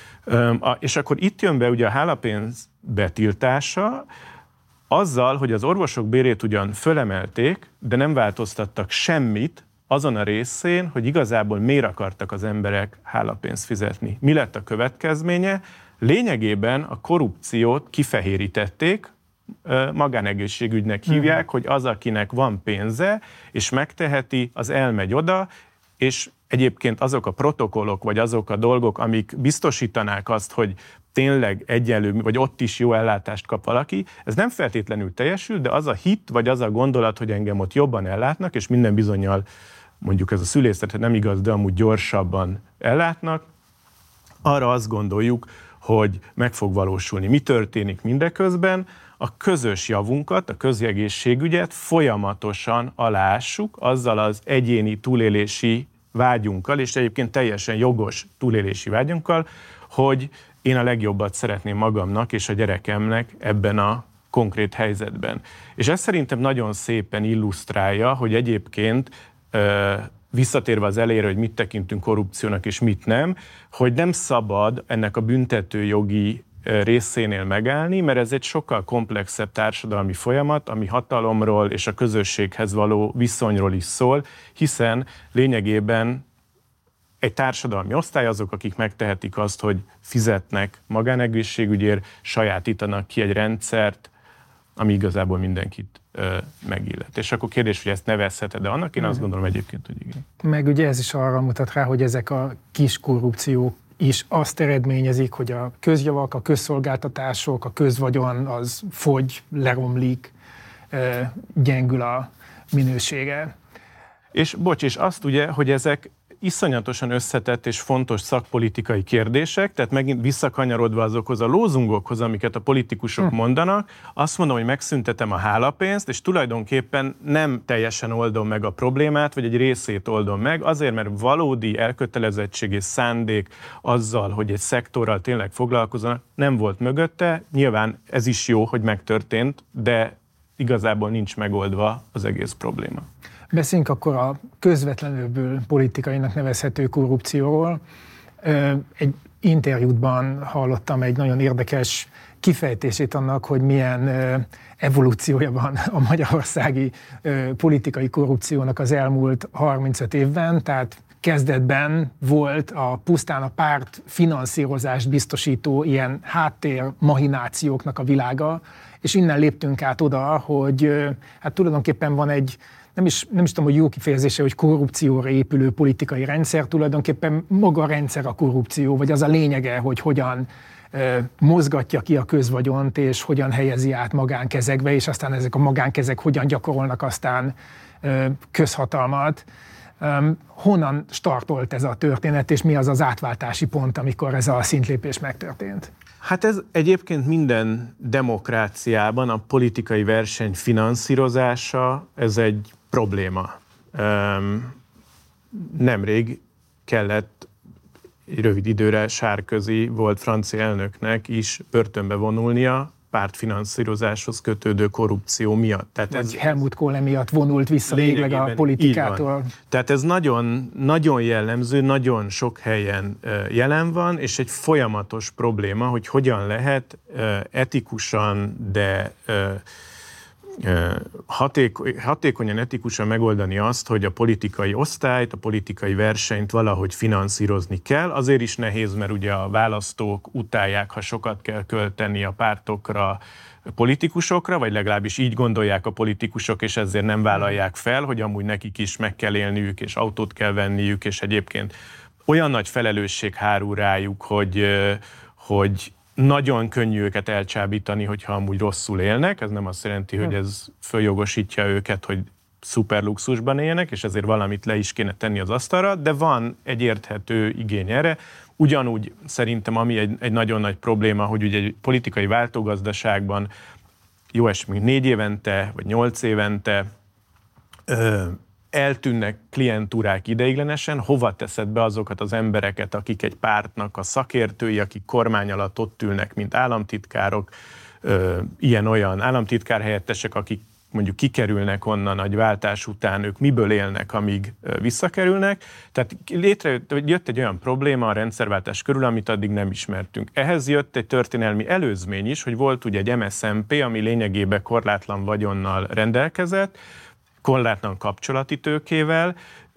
És akkor itt jön be ugye a hálapénz betiltása, azzal, hogy az orvosok bérét ugyan fölemelték, de nem változtattak semmit azon a részén, hogy igazából miért akartak az emberek hálapénzt fizetni. Mi lett a következménye? Lényegében a korrupciót kifehérítették, magánegészségügynek hívják, hogy az, akinek van pénze, és megteheti, az elmegy oda, és egyébként azok a protokollok, vagy azok a dolgok, amik biztosítanák azt, hogy tényleg egyenlő, vagy ott is jó ellátást kap valaki, ez nem feltétlenül teljesül, de az a hit, vagy az a gondolat, hogy engem ott jobban ellátnak, és minden bizonnyal, mondjuk ez a szülészet nem igaz, de amúgy gyorsabban ellátnak, arra azt gondoljuk, hogy meg fog valósulni. Mi történik mindeközben? A közös javunkat, a közegészségügyet folyamatosan alássuk azzal az egyéni túlélési vágyunkkal, és egyébként teljesen jogos túlélési vágyunkkal, hogy én a legjobbat szeretném magamnak és a gyerekemnek ebben a konkrét helyzetben. És ez szerintem nagyon szépen illusztrálja, hogy egyébként visszatérve az elejére, hogy mit tekintünk korrupciónak és mit nem, hogy nem szabad ennek a büntetőjogi részénél megállni, mert ez egy sokkal komplexebb társadalmi folyamat, ami hatalomról és a közösséghez való viszonyról is szól, hiszen lényegében egy társadalmi osztály azok, akik megtehetik azt, hogy fizetnek magánegészségügyért, sajátítanak ki egy rendszert, ami igazából mindenkit ö, megillet. És akkor kérdés, hogy ezt nevezheted, de annak én azt gondolom egyébként, hogy igen. Meg ugye ez is arra mutat rá, hogy ezek a kis korrupciók is azt eredményezik, hogy a közjavak, a közszolgáltatások, a közvagyon az fogy, leromlik, gyengül a minősége. És bocs, és azt ugye, hogy ezek iszonyatosan összetett és fontos szakpolitikai kérdések, tehát megint visszakanyarodva azokhoz a lózungokhoz, amiket a politikusok hm. mondanak, azt mondom, hogy megszüntetem a hálapénzt, és tulajdonképpen nem teljesen oldom meg a problémát, vagy egy részét oldom meg, azért, mert valódi elkötelezettség és szándék azzal, hogy egy szektorral tényleg foglalkozzanak, nem volt mögötte. Nyilván ez is jó, hogy megtörtént, de igazából nincs megoldva az egész probléma. Beszéljünk akkor a közvetlenül politikainak nevezhető korrupcióról. Egy interjútban hallottam egy nagyon érdekes kifejtését annak, hogy milyen evolúciója van a magyarországi politikai korrupciónak az elmúlt harmincöt évben, tehát kezdetben volt a pusztán a párt finanszírozást biztosító ilyen háttér mahinációknak a világa, és innen léptünk át oda, hogy hát tulajdonképpen van egy nem is, nem is tudom, hogy jó kifejezése, hogy korrupcióra épülő politikai rendszer, tulajdonképpen maga a rendszer a korrupció, vagy az a lényege, hogy hogyan mozgatja ki a közvagyont, és hogyan helyezi át magánkezekbe, és aztán ezek a magánkezek hogyan gyakorolnak aztán közhatalmat. Honnan startolt ez a történet, és mi az az átváltási pont, amikor ez a szintlépés megtörtént? Hát ez egyébként minden demokráciában a politikai verseny finanszírozása, ez egy probléma. Nemrég kellett egy rövid időre Sarkozy volt francia elnöknek is börtönbe vonulnia pártfinanszírozáshoz kötődő korrupció miatt. Tehát ez Helmut Kohl miatt vonult vissza végleg a politikától. Tehát ez nagyon, nagyon jellemző, nagyon sok helyen jelen van, és egy folyamatos probléma, hogy hogyan lehet etikusan, de Hatékony, hatékonyan, etikusan megoldani azt, hogy a politikai osztályt, a politikai versenyt valahogy finanszírozni kell. Azért is nehéz, mert ugye a választók utálják, ha sokat kell költeni a pártokra, politikusokra, vagy legalábbis így gondolják a politikusok, és ezért nem vállalják fel, hogy amúgy nekik is meg kell élniük, és autót kell venniük, és egyébként olyan nagy felelősség hárul rájuk, hogy, hogy nagyon könnyű őket elcsábítani, hogyha amúgy rosszul élnek. Ez nem azt jelenti, hogy ez följogosítja őket, hogy szuper luxusban élnek, és ezért valamit le is kéne tenni az asztalra, de van egy érthető igény erre. Ugyanúgy szerintem, ami egy, egy nagyon nagy probléma, hogy ugye egy politikai váltógazdaságban jó esetben négy évente, vagy nyolc évente ö, eltűnnek klientúrák ideiglenesen, hova teszed be azokat az embereket, akik egy pártnak a szakértői, akik kormány alatt ott ülnek, mint államtitkárok, ilyen-olyan államtitkárhelyettesek, akik mondjuk kikerülnek onnan egy váltás után, ők miből élnek, amíg visszakerülnek. Tehát létrejött, jött egy olyan probléma a rendszerváltás körül, amit addig nem ismertünk. Ehhez jött egy történelmi előzmény is, hogy volt ugye egy em es zé em pé, ami lényegében korlátlan vagyonnal rendelkezett, korlátlan kapcsolati tőkével,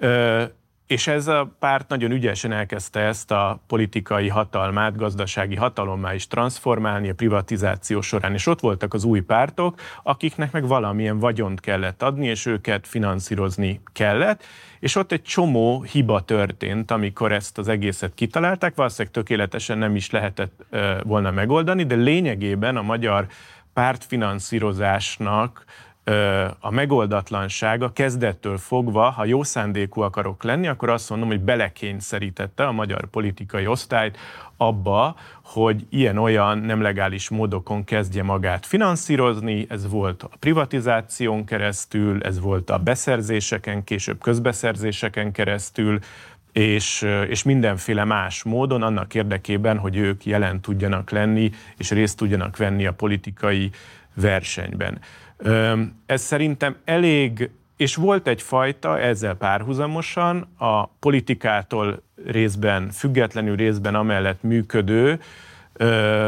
és ez a párt nagyon ügyesen elkezdte ezt a politikai hatalmát, gazdasági hatalommá is transformálni a privatizáció során. És ott voltak az új pártok, akiknek meg valamilyen vagyont kellett adni, és őket finanszírozni kellett. És ott egy csomó hiba történt, amikor ezt az egészet kitalálták. Valószínűleg tökéletesen nem is lehetett volna megoldani, de lényegében a magyar pártfinanszírozásnak a megoldatlansága kezdettől fogva, ha jó szándékú akarok lenni, akkor azt mondom, hogy belekényszerítette a magyar politikai osztályt abba, hogy ilyen-olyan nem legális módokon kezdje magát finanszírozni. Ez volt a privatizáción keresztül, ez volt a beszerzéseken, később közbeszerzéseken keresztül, és, és mindenféle más módon annak érdekében, hogy ők jelen tudjanak lenni, és részt tudjanak venni a politikai versenyben. Ez szerintem elég, és volt egyfajta ezzel párhuzamosan a politikától részben, függetlenül részben amellett működő ö,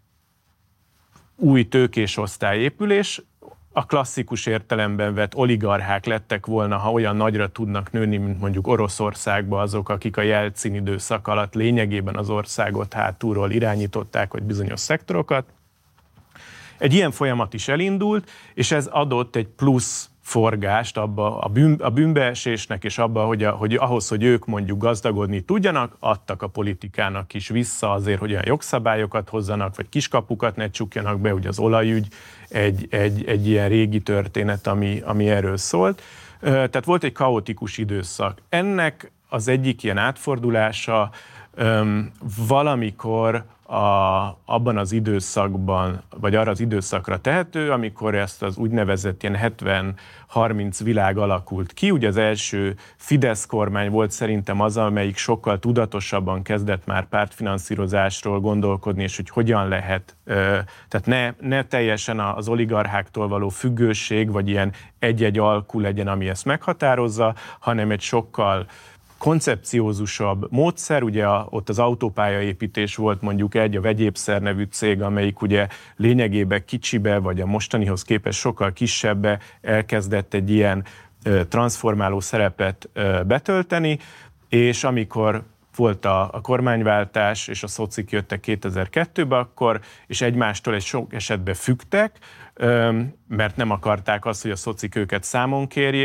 új tőkés osztályépülés. A klasszikus értelemben vett oligarchák lettek volna, ha olyan nagyra tudnak nőni, mint mondjuk Oroszországban azok, akik a Jelcin időszak alatt lényegében az országot hátulról irányították, vagy bizonyos szektorokat. Egy ilyen folyamat is elindult, és ez adott egy plusz forgást abba a, bűn, a bűnbeesésnek, és abba, hogy, a, hogy ahhoz, hogy ők mondjuk gazdagodni tudjanak, adtak a politikának is vissza azért, hogy olyan jogszabályokat hozzanak, vagy kiskapukat ne csukjanak be, ugye az olajügy egy, egy, egy ilyen régi történet, ami, ami erről szólt. Tehát volt egy kaotikus időszak. Ennek az egyik ilyen átfordulása öm, valamikor A, abban az időszakban, vagy arra az időszakra tehető, amikor ezt az úgynevezett ilyen hetven harminc világ alakult ki. Ugye az első Fidesz kormány volt szerintem az, amelyik sokkal tudatosabban kezdett már pártfinanszírozásról gondolkodni, és hogy hogyan lehet, tehát ne, ne teljesen az oligarcháktól való függőség, vagy ilyen egy-egy alkú legyen, ami ezt meghatározza, hanem egy sokkal koncepciózusabb módszer, ugye a, ott az autópályaépítés volt mondjuk egy, a Vegyépszer nevű cég, amelyik ugye lényegében kicsibe, vagy a mostanihoz képest sokkal kisebbe elkezdett egy ilyen ö, transformáló szerepet ö, betölteni, és amikor volt a, a kormányváltás, és a szocik jöttek kétezer-kettőben akkor, és egymástól egy sok esetben függtek, ö, mert nem akarták azt, hogy a szocik őket számon kérjék,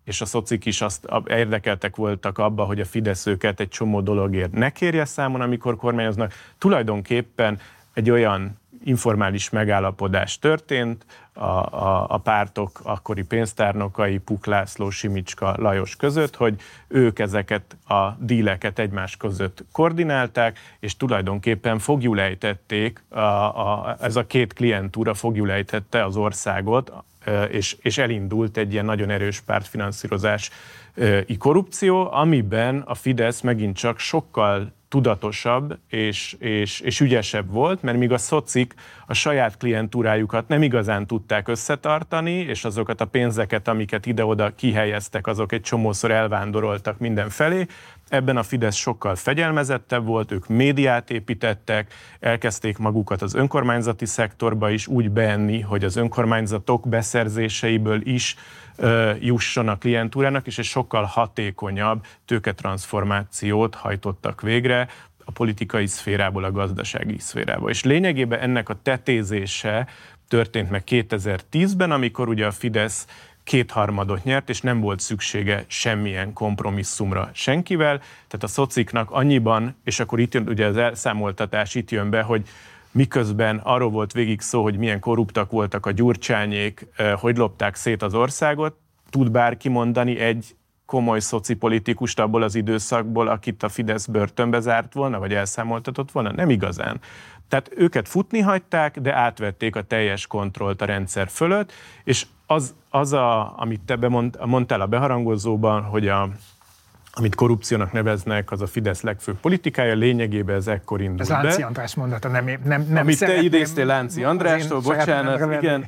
és a szocik is azt érdekeltek voltak abba, hogy a Fidesz őket egy csomó dologért ne kérje számon, amikor kormányoznak. Tulajdonképpen egy olyan informális megállapodás történt a, a, a pártok akkori pénztárnokai, Puk László, Simicska, Lajos között, hogy ők ezeket a díleket egymás között koordinálták, és tulajdonképpen fogjulejtették, a, a, ez a két klientúra fogjulejtette az országot, és, és elindult egy ilyen nagyon erős pártfinanszírozási korrupció, amiben a Fidesz megint csak sokkal tudatosabb és, és, és ügyesebb volt, mert míg a szocik a saját klientúrájukat nem igazán tudták összetartani, és azokat a pénzeket, amiket ide-oda kihelyeztek, azok egy csomószor elvándoroltak mindenfelé. Ebben a Fidesz sokkal fegyelmezettebb volt, ők médiát építettek, elkezdték magukat az önkormányzati szektorba is úgy beenni, hogy az önkormányzatok beszerzéseiből is uh, jusson a klientúrának, és egy sokkal hatékonyabb tőketranszformációt hajtottak végre a politikai szférából a gazdasági szférába. És lényegében ennek a tetézése történt meg kétezer-tízben, amikor ugye a Fidesz kétharmadot nyert, és nem volt szüksége semmilyen kompromisszumra senkivel. Tehát a szociknak annyiban, és akkor itt jön ugye az elszámoltatás, itt jön be, hogy miközben arról volt végig szó, hogy milyen korruptak voltak a Gyurcsányék, hogy lopták szét az országot, tud bárki mondani egy komoly szocipolitikust abból az időszakból, akit a Fidesz börtönbe zárt volna, vagy elszámoltatott volna? Nem igazán. Tehát őket futni hagyták, de átvették a teljes kontrollt a rendszer fölött, és az, az a, amit te bemond, mondtál a beharangozóban, hogy a, amit korrupciónak neveznek, az a Fidesz legfőbb politikája, lényegében ez ekkor indult be. Ez Lánci András mondata, nem, nem, nem Amit te idéztél Lánci Andrástól, bocsánat, igen,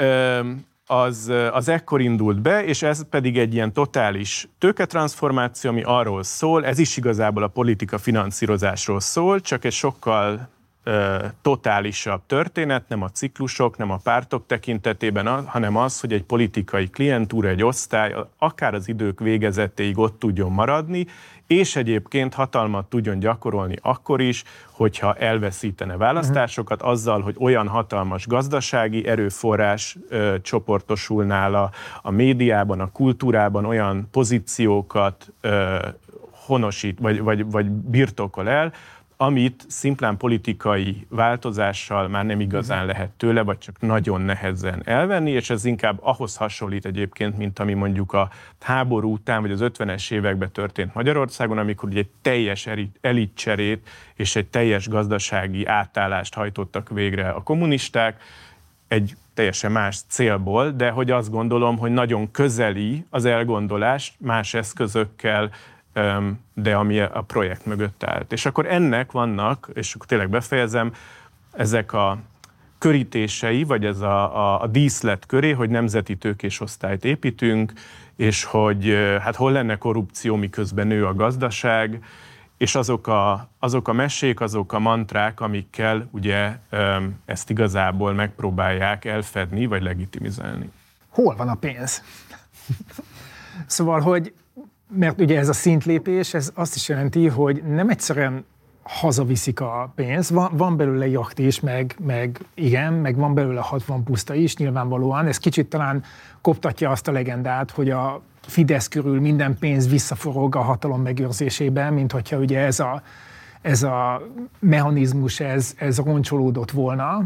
az, az ekkor indult be, és ez pedig egy ilyen totális tőketranszformáció, ami arról szól, ez is igazából a politika finanszírozásról szól, csak egy sokkal totálisabb történet, nem a ciklusok, nem a pártok tekintetében, hanem az, hogy egy politikai klientúra, egy osztály akár az idők végezetéig ott tudjon maradni, és egyébként hatalmat tudjon gyakorolni akkor is, hogyha elveszítene választásokat, azzal, hogy olyan hatalmas gazdasági erőforrás ö, csoportosul a, a médiában, a kultúrában, olyan pozíciókat ö, honosít, vagy, vagy, vagy birtokol el, amit szimplán politikai változással már nem igazán lehet tőle, vagy csak nagyon nehezen elvenni, és ez inkább ahhoz hasonlít egyébként, mint ami mondjuk a háború után, vagy az ötvenes években történt Magyarországon, amikor ugye egy teljes elitcserét és egy teljes gazdasági átállást hajtottak végre a kommunisták, egy teljesen más célból, de hogy azt gondolom, hogy nagyon közeli az elgondolás más eszközökkel, de ami a projekt mögött állt. És akkor ennek vannak, és akkor tényleg befejezem, ezek a körítései, vagy ez a, a, a díszlet köré, hogy nemzeti tőkésosztályt építünk, és hogy hát hol lenne korrupció, miközben nő a gazdaság, és azok a, azok a mesék, azok a mantrák, amikkel ugye ezt igazából megpróbálják elfedni, vagy legitimizálni. Hol van a pénz? Szóval, hogy mert ugye ez a szintlépés, ez azt is jelenti, hogy nem egyszerűen hazaviszik a pénzt, van, van belőle jacht is, meg, meg igen, meg van belőle hatvan puszta is, nyilvánvalóan. Ez kicsit talán koptatja azt a legendát, hogy a Fidesz körül minden pénz visszaforog a hatalom megőrzésében, mint hogyha ugye ez a, ez a mechanizmus, ez, ez roncsolódott volna.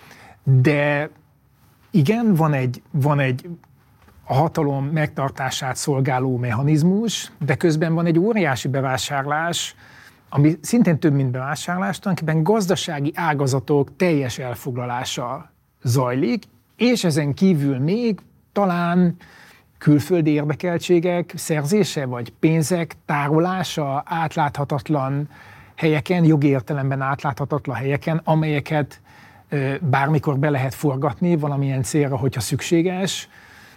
De igen, van egy, van egy a hatalom megtartását szolgáló mechanizmus, de közben van egy óriási bevásárlás, ami szintén több, mint bevásárlás, tulajdonképpen gazdasági ágazatok teljes elfoglalása zajlik, és ezen kívül még talán külföldi érdekeltségek szerzése, vagy pénzek tárolása átláthatatlan helyeken, jogi értelemben átláthatatlan helyeken, amelyeket bármikor be lehet forgatni valamilyen célra, hogyha szükséges.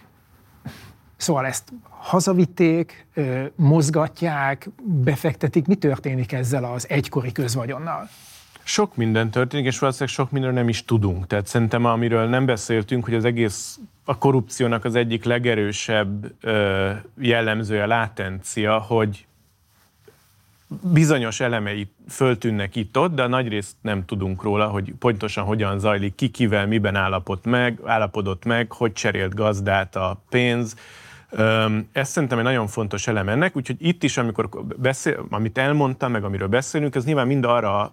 Szóval ezt hazavitték, mozgatják, befektetik. Mi történik ezzel az egykori közvagyonnal? Sok minden történik, és valószínűleg sok mindenről nem is tudunk. Tehát szerintem, amiről nem beszéltünk, hogy az egész a korrupciónak az egyik legerősebb jellemzője, látencia, hogy bizonyos elemei föltűnnek itt-ott, de a nagyrészt nem tudunk róla, hogy pontosan hogyan zajlik, ki kivel, miben állapodott meg, állapodott meg, hogy cserélt gazdát a pénz, Ez szerintem egy nagyon fontos elem ennek, úgyhogy itt is, amikor beszél, amit elmondtam, meg amiről beszélünk, ez nyilván mind arra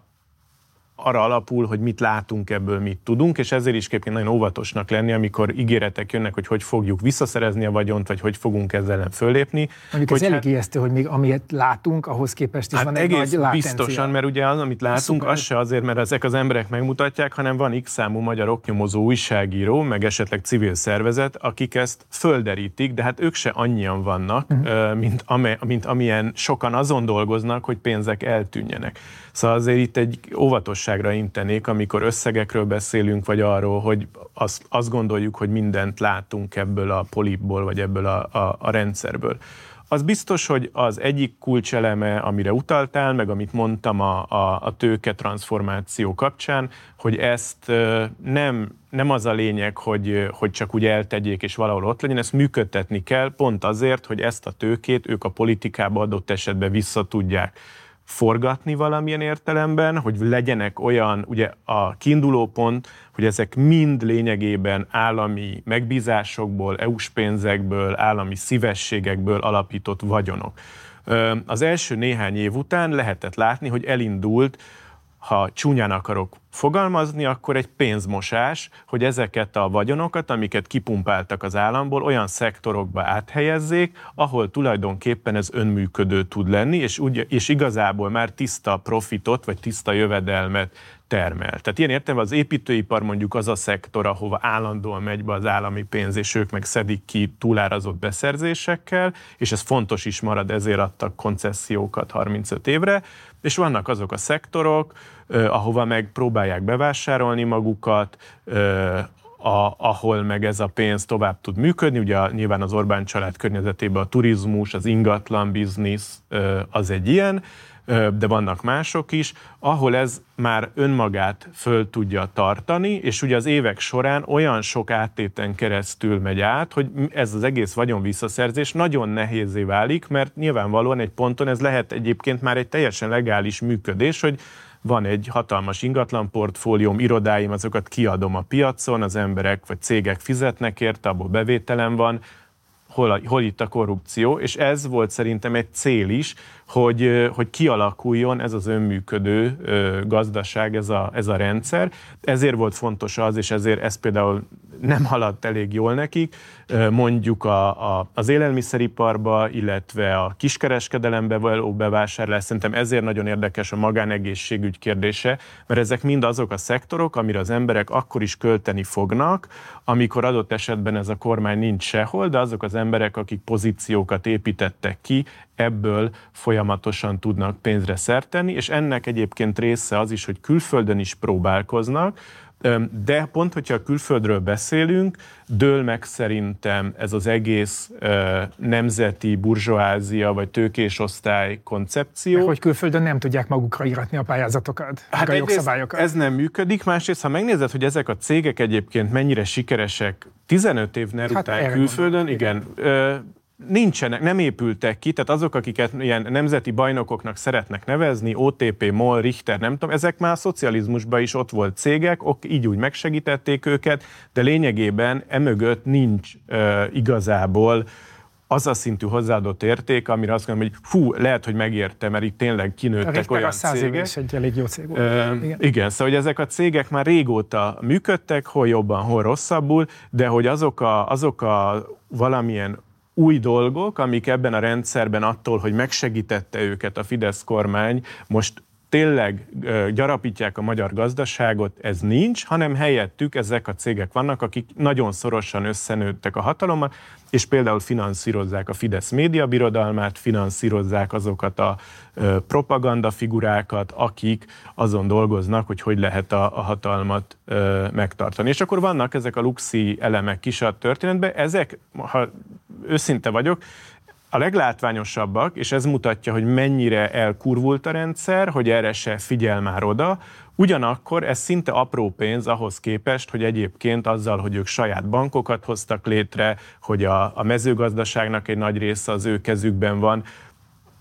arra alapul, hogy mit látunk ebből, mit tudunk, és ezért is képként nagyon óvatosnak lenni, amikor ígéretek jönnek, hogy hogy fogjuk visszaszerezni a vagyont, vagy hogy fogunk ezzel ellen föllépni. Mondjuk ez elég ijesztő, hogy még amit látunk, ahhoz képest is hát van egy nagy látencia. Biztosan, mert ugye az, amit látunk, Szuper. az se azért, mert ezek az emberek megmutatják, hanem van x számú magyar oknyomozó újságíró, meg esetleg civil szervezet, akik ezt földerítik, de hát ők se annyian vannak, uh-huh. mint, amely, mint amilyen sokan azon dolgoznak, hogy pénzek eltűnjenek. Szóval azért itt egy óvatosságra intenék, amikor összegekről beszélünk, vagy arról, hogy azt, azt gondoljuk, hogy mindent látunk ebből a polipból, vagy ebből a, a, a rendszerből. Az biztos, hogy az egyik kulcseleme, amire utaltál, meg amit mondtam a, a, a tőke transformáció kapcsán, hogy ezt nem, nem az a lényeg, hogy, hogy csak úgy eltegyék és valahol ott legyen, ezt működtetni kell pont azért, hogy ezt a tőkét ők a politikába adott esetben vissza tudják forgatni valamilyen értelemben, hogy legyenek olyan, ugye a kiinduló pont, hogy ezek mind lényegében állami megbízásokból, é u-s pénzekből, állami szívességekből alapított vagyonok. Az első néhány év után lehetett látni, hogy elindult, ha csúnyán akarok fogalmazni, akkor egy pénzmosás, hogy ezeket a vagyonokat, amiket kipumpáltak az államból, olyan szektorokba áthelyezzék, ahol tulajdonképpen ez önműködő tud lenni, és, úgy, és igazából már tiszta profitot, vagy tiszta jövedelmet termel. Tehát ilyen értelemben az építőipar mondjuk az a szektor, ahova állandóan megy be az állami pénz, és ők meg szedik ki túlárazott beszerzésekkel, és ez fontos is marad, ezért adtak koncesziókat harmincöt évre, és vannak azok a szektorok, eh, ahova meg próbálják bevásárolni magukat, eh, a, ahol meg ez a pénz tovább tud működni. Ugye nyilván az Orbán család környezetében a turizmus, az ingatlan biznisz eh, az egy ilyen, de vannak mások is, ahol ez már önmagát föl tudja tartani, és ugye az évek során olyan sok áttéten keresztül megy át, hogy ez az egész vagyonvisszaszerzés nagyon nehézé válik, mert nyilvánvalóan egy ponton ez lehet egyébként már egy teljesen legális működés, hogy van egy hatalmas ingatlan portfólióm, irodáim, azokat kiadom a piacon, az emberek vagy cégek fizetnek érte, abból bevételem van, Hol, hol itt a korrupció, és ez volt szerintem egy cél is, hogy, hogy kialakuljon ez az önműködő gazdaság, ez a, ez a rendszer. Ezért volt fontos az, és ezért ez például nem haladt elég jól nekik, mondjuk a, a, az élelmiszeriparba, illetve a kiskereskedelembe való bevásárlás. Szerintem ezért nagyon érdekes a magánegészségügy kérdése, mert ezek mind azok a szektorok, amire az emberek akkor is költeni fognak, amikor adott esetben ez a kormány nincs sehol, de azok az emberek, akik pozíciókat építettek ki, ebből folyamatosan tudnak pénzre szert tenni, és ennek egyébként része az is, hogy külföldön is próbálkoznak, de pont, hogyha a külföldről beszélünk, dől meg szerintem ez az egész uh, nemzeti burzsóázia vagy tőkés osztály koncepció. Meg hogy külföldön nem tudják magukra íratni a pályázatokat, hát a jogszabályokat. Ez nem működik, másrészt, ha megnézed, hogy ezek a cégek egyébként mennyire sikeresek tizenöt év után hát külföldön, igen, uh, nincsenek, nem épültek ki, tehát azok, akiket ilyen nemzeti bajnokoknak szeretnek nevezni, o té pé, MOL, Richter, nem tudom, ezek már a szocializmusban is ott volt cégek, ok, így úgy megsegítették őket, de lényegében emögött nincs uh, igazából az a szintű hozzáadott érték, amire azt mondom, hogy hú, lehet, hogy megérte, mert itt tényleg kinőttek olyan cégek. is egy elég jó cég volt. Uh, igen. igen, szóval hogy ezek a cégek már régóta működtek, hol jobban, hol rosszabbul, de hogy azok a, azok a valamilyen új dolgok, amik ebben a rendszerben attól, hogy megsegítette őket a Fidesz kormány, most tényleg gyarapítják a magyar gazdaságot, ez nincs, hanem helyettük ezek a cégek vannak, akik nagyon szorosan összenőttek a hatalommal, és például finanszírozzák a Fidesz médiabirodalmát, finanszírozzák azokat a propagandafigurákat, akik azon dolgoznak, hogy hogy lehet a, a hatalmat ö, megtartani. És akkor vannak ezek a luxi elemek is a történetben, ezek, ha őszinte vagyok, a leglátványosabbak, és ez mutatja, hogy mennyire elkurvult a rendszer, hogy erre se figyel már oda, ugyanakkor ez szinte apró pénz ahhoz képest, hogy egyébként azzal, hogy ők saját bankokat hoztak létre, hogy a, a mezőgazdaságnak egy nagy része az ő kezükben van,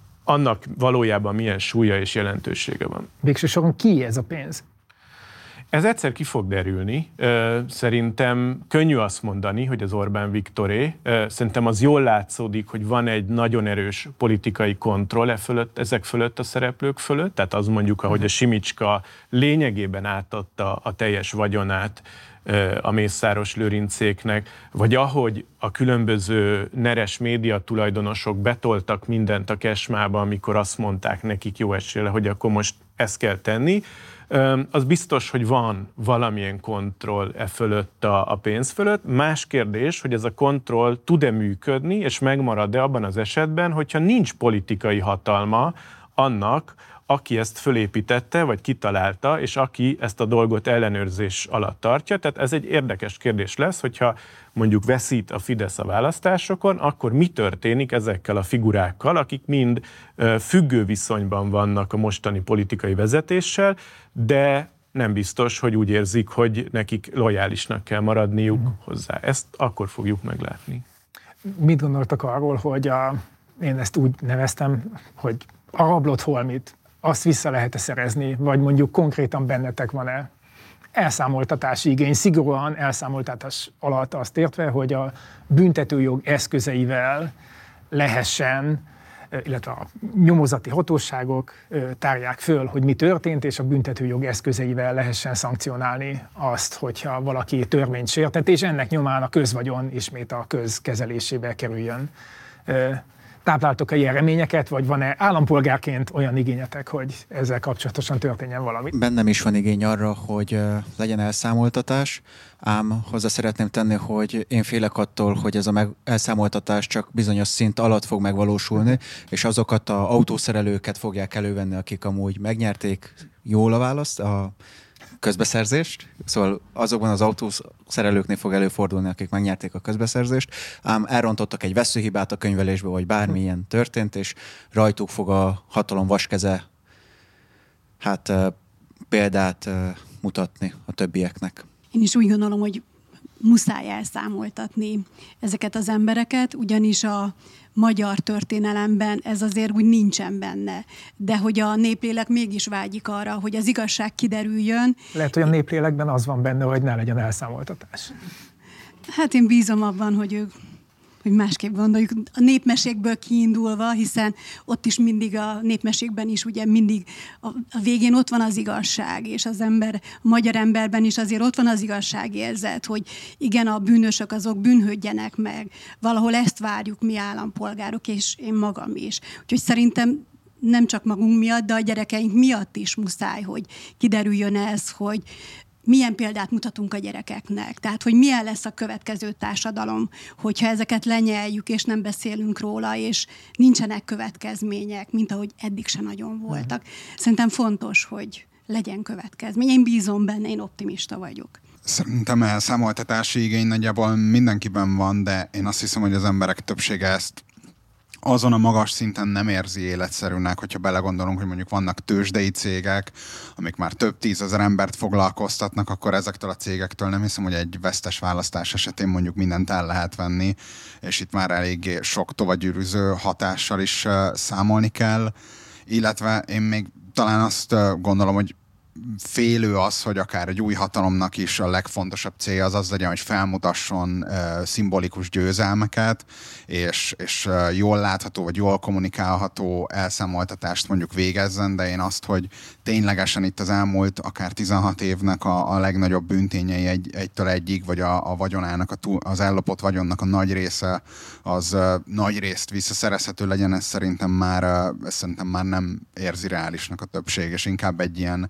annak valójában milyen súlya és jelentősége van. Végső soron ki ez a pénz? Ez egyszer ki fog derülni. Szerintem könnyű azt mondani, hogy az Orbán Viktoré. Szerintem az jól látszódik, hogy van egy nagyon erős politikai kontroll e fölött, ezek fölött a szereplők fölött. Tehát az mondjuk, ahogy a Simicska lényegében átadta a teljes vagyonát a Mészáros Lőrincéknek, vagy ahogy a különböző neres média tulajdonosok betoltak mindent a kesmába, amikor azt mondták nekik jó esélye, hogy akkor most ezt kell tenni, az biztos, hogy van valamilyen kontroll e fölött a, a pénz fölött. Más kérdés, hogy ez a kontroll tud-e működni, és megmarad-e abban az esetben, hogyha nincs politikai hatalma annak, aki ezt fölépítette, vagy kitalálta, és aki ezt a dolgot ellenőrzés alatt tartja. Tehát ez egy érdekes kérdés lesz, hogyha mondjuk veszít a Fidesz a választásokon, akkor mi történik ezekkel a figurákkal, akik mind függő viszonyban vannak a mostani politikai vezetéssel, de nem biztos, hogy úgy érzik, hogy nekik lojálisnak kell maradniuk mm. hozzá. Ezt akkor fogjuk meglátni. Mit gondoltak arról, hogy a, én ezt úgy neveztem, hogy a rablott holmit, azt vissza lehet-e szerezni, vagy mondjuk konkrétan bennetek van-e elszámoltatási igény, szigorúan elszámoltatás alatt azt értve, hogy a büntetőjog eszközeivel lehessen, illetve a nyomozati hatóságok tárják föl, hogy mi történt, és a büntetőjog eszközeivel lehessen szankcionálni azt, hogyha valaki törvényt sértett, és ennek nyomán a közvagyon ismét a közkezelésébe kerüljön. Tápláltok -e ilyen reményeket, vagy van-e állampolgárként olyan igényetek, hogy ezzel kapcsolatosan történjen valami? Bennem is van igény arra, hogy legyen elszámoltatás, ám hozzá szeretném tenni, hogy én félek attól, hogy ez a elszámoltatás csak bizonyos szint alatt fog megvalósulni, és azokat az autószerelőket fogják elővenni, akik amúgy megnyerték jól a választ, a közbeszerzést, szóval azokban az autószerelőknél fog előfordulni, akik megnyerték a közbeszerzést, ám elrontottak egy veszőhibát a könyvelésbe, vagy bármilyen történt, és rajtuk fog a hatalom vaskeze hát példát mutatni a többieknek. Én is úgy gondolom, hogy muszáj elszámoltatni ezeket az embereket, ugyanis a magyar történelemben ez azért úgy nincsen benne. De hogy a néplélek mégis vágyik arra, hogy az igazság kiderüljön. Lehet, hogy a néplélekben az van benne, hogy ne legyen elszámoltatás. Hát én bízom abban, hogy ők hogy másképp gondoljuk, a népmesékből kiindulva, hiszen ott is mindig a népmesékben is ugye mindig a, a végén ott van az igazság, és az ember, a magyar emberben is azért ott van az igazságérzet, hogy igen, a bűnösök azok bűnhődjenek meg. Valahol ezt várjuk mi állampolgárok, és én magam is. Úgyhogy szerintem nem csak magunk miatt, de a gyerekeink miatt is muszáj, hogy kiderüljön ez, hogy milyen példát mutatunk a gyerekeknek. Tehát, hogy milyen lesz a következő társadalom, hogyha ezeket lenyeljük, és nem beszélünk róla, és nincsenek következmények, mint ahogy eddig se nagyon voltak. Szerintem fontos, hogy legyen következmény. Én bízom benne, én optimista vagyok. Szerintem elszámoltatási igény nagyjából mindenkiben van, de én azt hiszem, hogy az emberek többsége ezt azon a magas szinten nem érzi életszerűnek, hogyha belegondolunk, hogy mondjuk vannak tőzsdei cégek, amik már több tízezer embert foglalkoztatnak, akkor ezektől a cégektől nem hiszem, hogy egy vesztes választás esetén mondjuk mindent el lehet venni, és itt már eléggé sok tovagyűrűző hatással is számolni kell, illetve én még talán azt gondolom, hogy félő az, hogy akár egy új hatalomnak is a legfontosabb célja az az legyen, hogy felmutasson uh, szimbolikus győzelmeket, és, és uh, jól látható, vagy jól kommunikálható elszámoltatást mondjuk végezzen, de én azt, hogy ténylegesen itt az elmúlt akár tizenhat évnek a, a legnagyobb bűntényei egy, egytől egyig, vagy a, a vagyonának, a túl, az ellopott vagyonnak a nagy része, az uh, nagy részt visszaszerezhető legyen, ez szerintem már, uh, ez szerintem már nem érzi reálisnak a többség, és inkább egy ilyen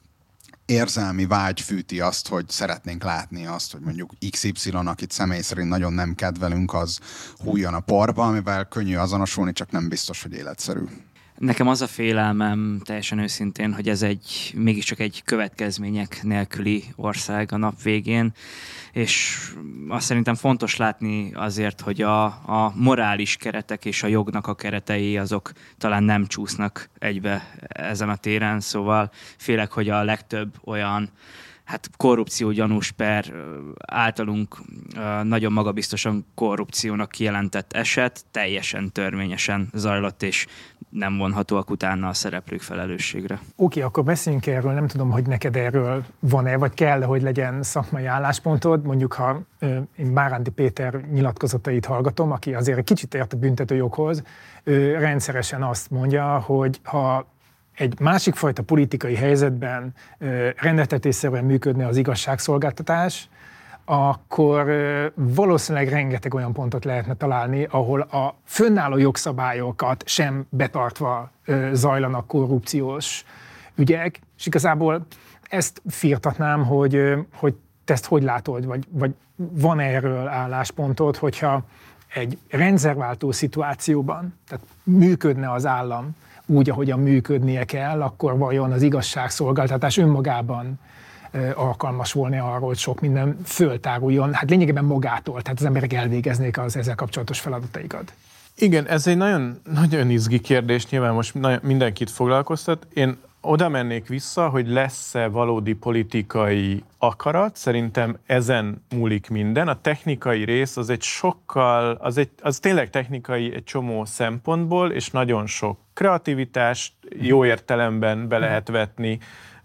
érzelmi vágy fűti azt, hogy szeretnénk látni azt, hogy mondjuk iksz ipszilon, akit személy szerint nagyon nem kedvelünk, az hújjon a porba, amivel könnyű azonosulni, csak nem biztos, hogy életszerű. Nekem az a félelmem teljesen őszintén, hogy ez egy mégiscsak egy következmények nélküli ország a nap végén, és azt szerintem fontos látni azért, hogy a, a morális keretek és a jognak a keretei azok talán nem csúsznak egybe ezen a téren, szóval félek, hogy a legtöbb olyan hát korrupciógyanús per, általunk nagyon magabiztosan korrupciónak kijelentett eset teljesen törvényesen zajlott, és nem vonhatóak utána a szereplők felelősségre. Oké, okay, akkor beszéljünk erről, nem tudom, hogy neked erről van-e, vagy kell, hogy legyen szakmai álláspontod. Mondjuk, ha én Báránti Péter nyilatkozatait hallgatom, aki azért egy kicsit ért a büntetőjoghoz, ő rendszeresen azt mondja, hogy ha egy másik fajta politikai helyzetben rendeltetésszerűen működne az igazságszolgáltatás, akkor valószínűleg rengeteg olyan pontot lehetne találni, ahol a fönnálló jogszabályokat sem betartva zajlanak korrupciós ügyek, és igazából ezt firtatnám, hogy, hogy te ezt hogy látod, vagy, vagy van erről álláspontod, hogyha egy rendszerváltó szituációban, tehát működne az állam úgy, ahogyan működnie kell, akkor vajon az igazságszolgáltatás önmagában alkalmas volna arról, hogy sok minden föltáruljon, hát lényegében magától, tehát az emberek elvégeznék az ezzel kapcsolatos feladataikat. Igen, ez egy nagyon, nagyon izgi kérdés, nyilván most mindenkit foglalkoztat. Én oda mennék vissza, hogy lesz-e valódi politikai akarat, szerintem ezen múlik minden. A technikai rész az egy sokkal, az, egy, az tényleg technikai egy csomó szempontból, és nagyon sok kreativitást jó értelemben be lehet vetni,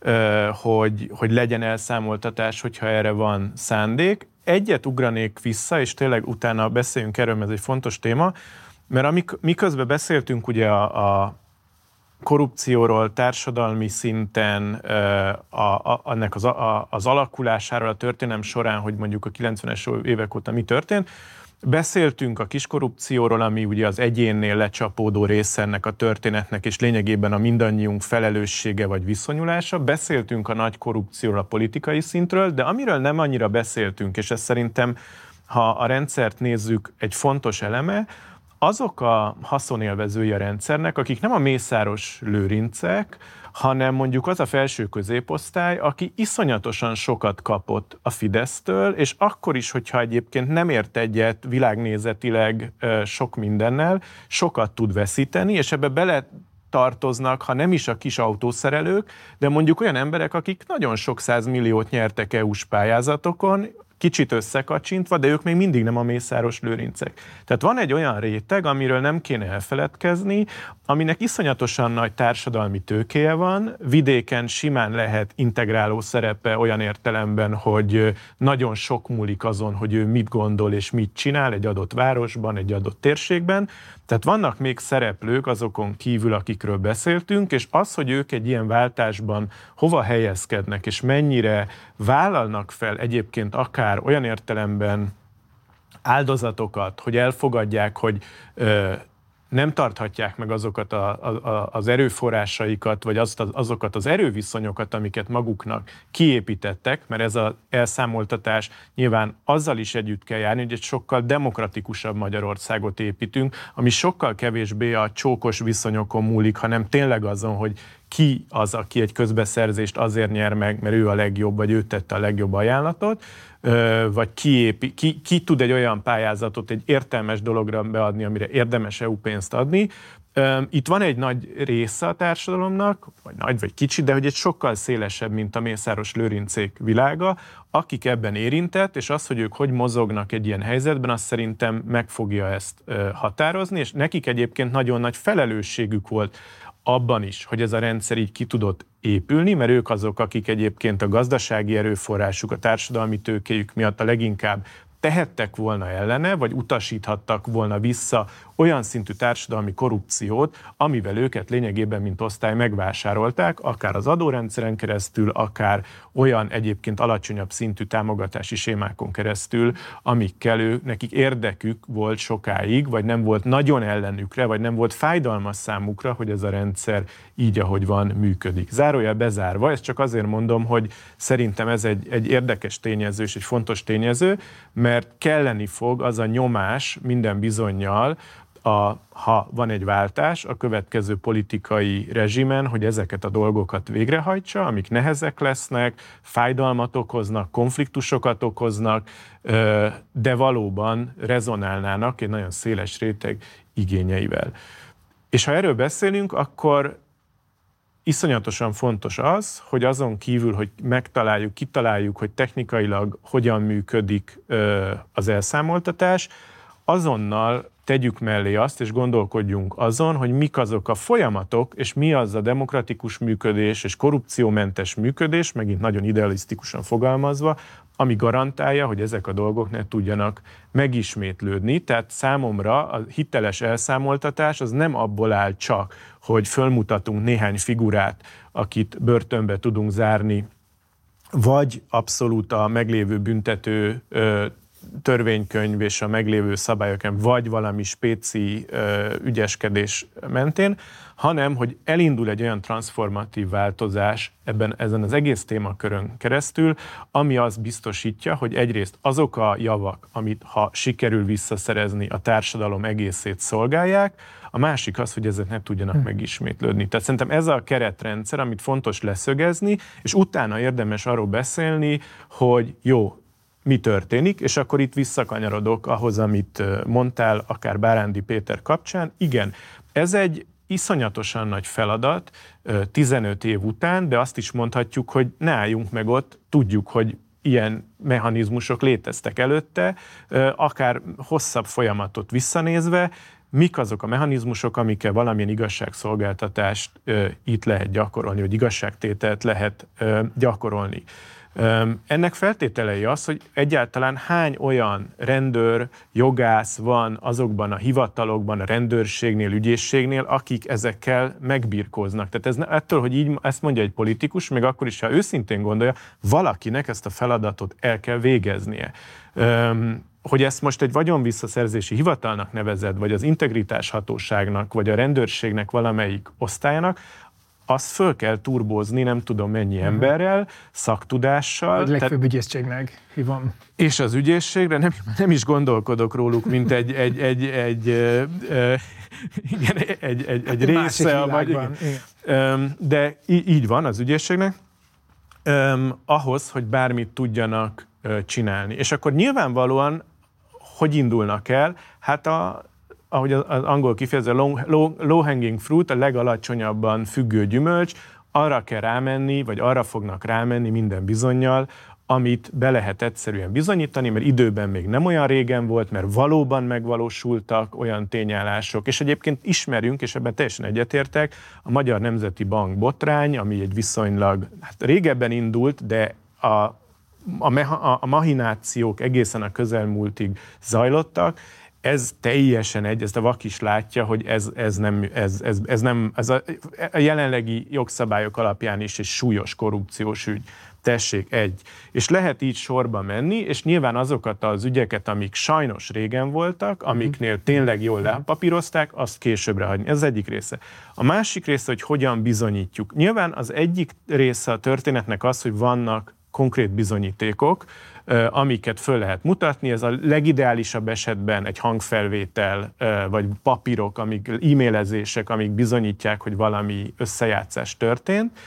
hogy, hogy legyen elszámoltatás, hogyha erre van szándék. Egyet ugranék vissza, és tényleg utána beszéljünk erről, mert ez egy fontos téma, mert amik, miközben beszéltünk ugye a, a korrupcióról, társadalmi szinten, a, a, ennek az, a, az alakulásáról a történelem során, hogy mondjuk a kilencvenes évek óta mi történt, beszéltünk a kiskorrupcióról, ami ugye az egyénnél lecsapódó része ennek a történetnek, és lényegében a mindannyiunk felelőssége vagy viszonyulása. Beszéltünk a nagy korrupcióról a politikai szintről, de amiről nem annyira beszéltünk, és ez szerintem, ha a rendszert nézzük, egy fontos eleme, azok a haszonélvezői a rendszernek, akik nem a Mészáros Lőrincek, hanem mondjuk az a felső középosztály, aki iszonyatosan sokat kapott a Fidesztől, és akkor is, hogyha egyébként nem ért egyet világnézetileg sok mindennel, sokat tud veszíteni, és ebbe bele tartoznak, ha nem is a kis autószerelők, de mondjuk olyan emberek, akik nagyon sok százmilliót nyertek é u-s pályázatokon, kicsit összekacsintva, de ők még mindig nem a Mészáros Lőrincek. Tehát van egy olyan réteg, amiről nem kéne elfeledkezni, aminek iszonyatosan nagy társadalmi tőkéje van, vidéken simán lehet integráló szerepe olyan értelemben, hogy nagyon sok múlik azon, hogy ő mit gondol és mit csinál egy adott városban, egy adott térségben. Tehát vannak még szereplők azokon kívül, akikről beszéltünk, és az, hogy ők egy ilyen váltásban hova helyezkednek, és mennyire vállalnak fel egyébként akár olyan értelemben áldozatokat, hogy elfogadják, hogy ö, nem tarthatják meg azokat a, a, az erőforrásaikat, vagy azt, azokat az erőviszonyokat, amiket maguknak kiépítettek, mert ez az elszámoltatás nyilván azzal is együtt kell járni, hogy egy sokkal demokratikusabb Magyarországot építünk, ami sokkal kevésbé a csókos viszonyokon múlik, hanem tényleg azon, hogy ki az, aki egy közbeszerzést azért nyer meg, mert ő a legjobb, vagy ő tette a legjobb ajánlatot, vagy ki, épi, ki, ki tud egy olyan pályázatot egy értelmes dologra beadni, amire érdemes é u pénzt adni. Itt van egy nagy része a társadalomnak, vagy nagy, vagy kicsi, de hogy egy sokkal szélesebb, mint a Mészáros Lőrincék világa, akik ebben érintett, és az, hogy ők hogy mozognak egy ilyen helyzetben, azt szerintem meg fogja ezt határozni, és nekik egyébként nagyon nagy felelősségük volt abban is, hogy ez a rendszer így ki tudott épülni, mert ők azok, akik egyébként a gazdasági erőforrásuk, a társadalmi tőkéjük miatt a leginkább tehettek volna ellene, vagy utasíthattak volna vissza olyan szintű társadalmi korrupciót, amivel őket lényegében, mint osztály megvásárolták, akár az adórendszeren keresztül, akár olyan egyébként alacsonyabb szintű támogatási sémákon keresztül, amikkel ő, nekik érdekük volt sokáig, vagy nem volt nagyon ellenükre, vagy nem volt fájdalmas számukra, hogy ez a rendszer így, ahogy van, működik. Zárójel bezárva, ezt csak azért mondom, hogy szerintem ez egy, egy érdekes tényező és egy fontos tényező, mert kelleni fog az a nyomás minden bizonnyal, A, ha van egy váltás a következő politikai rezsimen, hogy ezeket a dolgokat végrehajtsa, amik nehezek lesznek, fájdalmat okoznak, konfliktusokat okoznak, de valóban rezonálnának egy nagyon széles réteg igényeivel. És ha erről beszélünk, akkor iszonyatosan fontos az, hogy azon kívül, hogy megtaláljuk, kitaláljuk, hogy technikailag hogyan működik az elszámoltatás, azonnal tegyük mellé azt, és gondolkodjunk azon, hogy mik azok a folyamatok, és mi az a demokratikus működés és korrupciómentes működés, megint nagyon idealisztikusan fogalmazva, ami garantálja, hogy ezek a dolgok ne tudjanak megismétlődni. Tehát számomra a hiteles elszámoltatás az nem abból áll csak, hogy fölmutatunk néhány figurát, akit börtönbe tudunk zárni, vagy abszolút a meglévő büntető törvénykönyv és a meglévő szabályokon, vagy valami spéci ö, ügyeskedés mentén, hanem hogy elindul egy olyan transformatív változás ebben, ezen az egész témakörön keresztül, ami azt biztosítja, hogy egyrészt azok a javak, amit ha sikerül visszaszerezni, a társadalom egészét szolgálják, a másik az, hogy ezek ne tudjanak hm. megismétlődni. Tehát szerintem ez a keretrendszer, amit fontos leszögezni, és utána érdemes arról beszélni, hogy jó, mi történik, és akkor itt visszakanyarodok ahhoz, amit mondtál, akár Bárándi Péter kapcsán. Igen, ez egy iszonyatosan nagy feladat tizenöt év után, de azt is mondhatjuk, hogy ne álljunk meg ott, tudjuk, hogy ilyen mechanizmusok léteztek előtte, akár hosszabb folyamatot visszanézve, mik azok a mechanizmusok, amikkel valamilyen igazságszolgáltatást itt lehet gyakorolni, vagy igazságtételt lehet gyakorolni. Ennek feltételei az, hogy egyáltalán hány olyan rendőr, jogász van azokban a hivatalokban, a rendőrségnél, ügyészségnél, akik ezekkel megbirkóznak. Tehát ez, ettől, hogy így ezt mondja egy politikus, még akkor is, ha őszintén gondolja, valakinek ezt a feladatot el kell végeznie. Hogy ezt most egy vagyonvisszaszerzési hivatalnak nevezed, vagy az integritás hatóságnak, vagy a rendőrségnek valamelyik osztályának, azt föl kell turbózni, nem tudom mennyi emberrel, szaktudással. A legfőbb ügyészségnek hívom. És az ügyészségre nem, nem is gondolkodok róluk, mint egy, egy, egy, egy, egy, igen, egy, egy, egy része. Vagy, de így van az ügyészségnek, ahhoz, hogy bármit tudjanak csinálni. És akkor nyilvánvalóan, hogy indulnak el? Hát a ahogy az angol kifejező, low, low, low hanging fruit, a legalacsonyabban függő gyümölcs, arra kell rámenni, vagy arra fognak rámenni minden bizonnyal, amit be lehet egyszerűen bizonyítani, mert időben még nem olyan régen volt, mert valóban megvalósultak olyan tényállások. És egyébként ismerünk, és ebben teljesen egyetértek, a Magyar Nemzeti Bank botrány, ami egy viszonylag, hát régebben indult, de a, a, meha, a mahinációk egészen a közelmúltig zajlottak. Ez teljesen egy, ezt a vak is látja, hogy ez, ez nem, ez, ez, ez nem, ez a, a jelenlegi jogszabályok alapján is egy súlyos korrupciós ügy. Tessék, egy. És lehet így sorba menni, és nyilván azokat az ügyeket, amik sajnos régen voltak, amiknél tényleg jól lepapírozták, azt későbbre hagyni. Ez az egyik része. A másik része, hogy hogyan bizonyítjuk. Nyilván az egyik része a történetnek az, hogy vannak konkrét bizonyítékok, amiket föl lehet mutatni. Ez a legideálisabb esetben egy hangfelvétel, vagy papírok, amik, e-mailezések, amik bizonyítják, hogy valami összejátszás történt.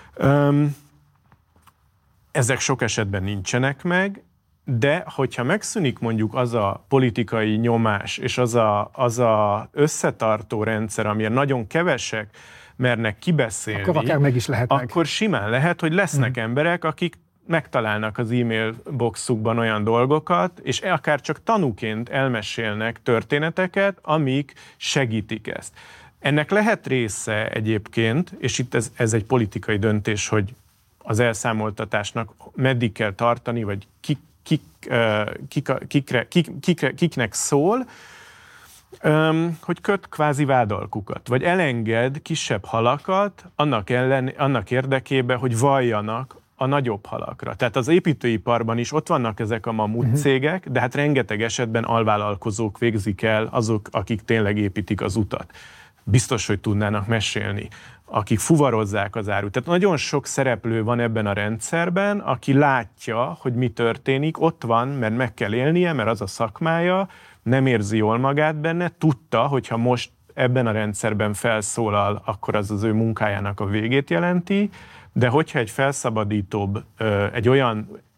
Ezek sok esetben nincsenek meg, de hogyha megszűnik mondjuk az a politikai nyomás, és az a, az a összetartó rendszer, amilyen nagyon kevesek mernek kibeszélni, akkor akár meg is lehetnek. Akkor simán lehet, hogy lesznek hmm. emberek, akik megtalálnak az e-mail boxukban olyan dolgokat, és akár csak tanúként elmesélnek történeteket, amik segítik ezt. Ennek lehet része egyébként, és itt ez, ez egy politikai döntés, hogy az elszámoltatásnak meddig kell tartani, vagy kik, kik, kik, kikre, kik, kikre, kiknek szól, hogy köt kvázi vádalkukat, vagy elenged kisebb halakat annak, ellen, annak érdekében, hogy valljanak a nagyobb halakra. Tehát az építőiparban is ott vannak ezek a mamut cégek, de hát rengeteg esetben alvállalkozók végzik el azok, akik tényleg építik az utat. Biztos, hogy tudnának mesélni, akik fuvarozzák az árut. Tehát nagyon sok szereplő van ebben a rendszerben, aki látja, hogy mi történik, ott van, mert meg kell élnie, mert az a szakmája, nem érzi jól magát benne, tudta, hogyha most ebben a rendszerben felszólal, akkor az az ő munkájának a végét jelenti, de hogyha egy felszabadítóbb, egy olyan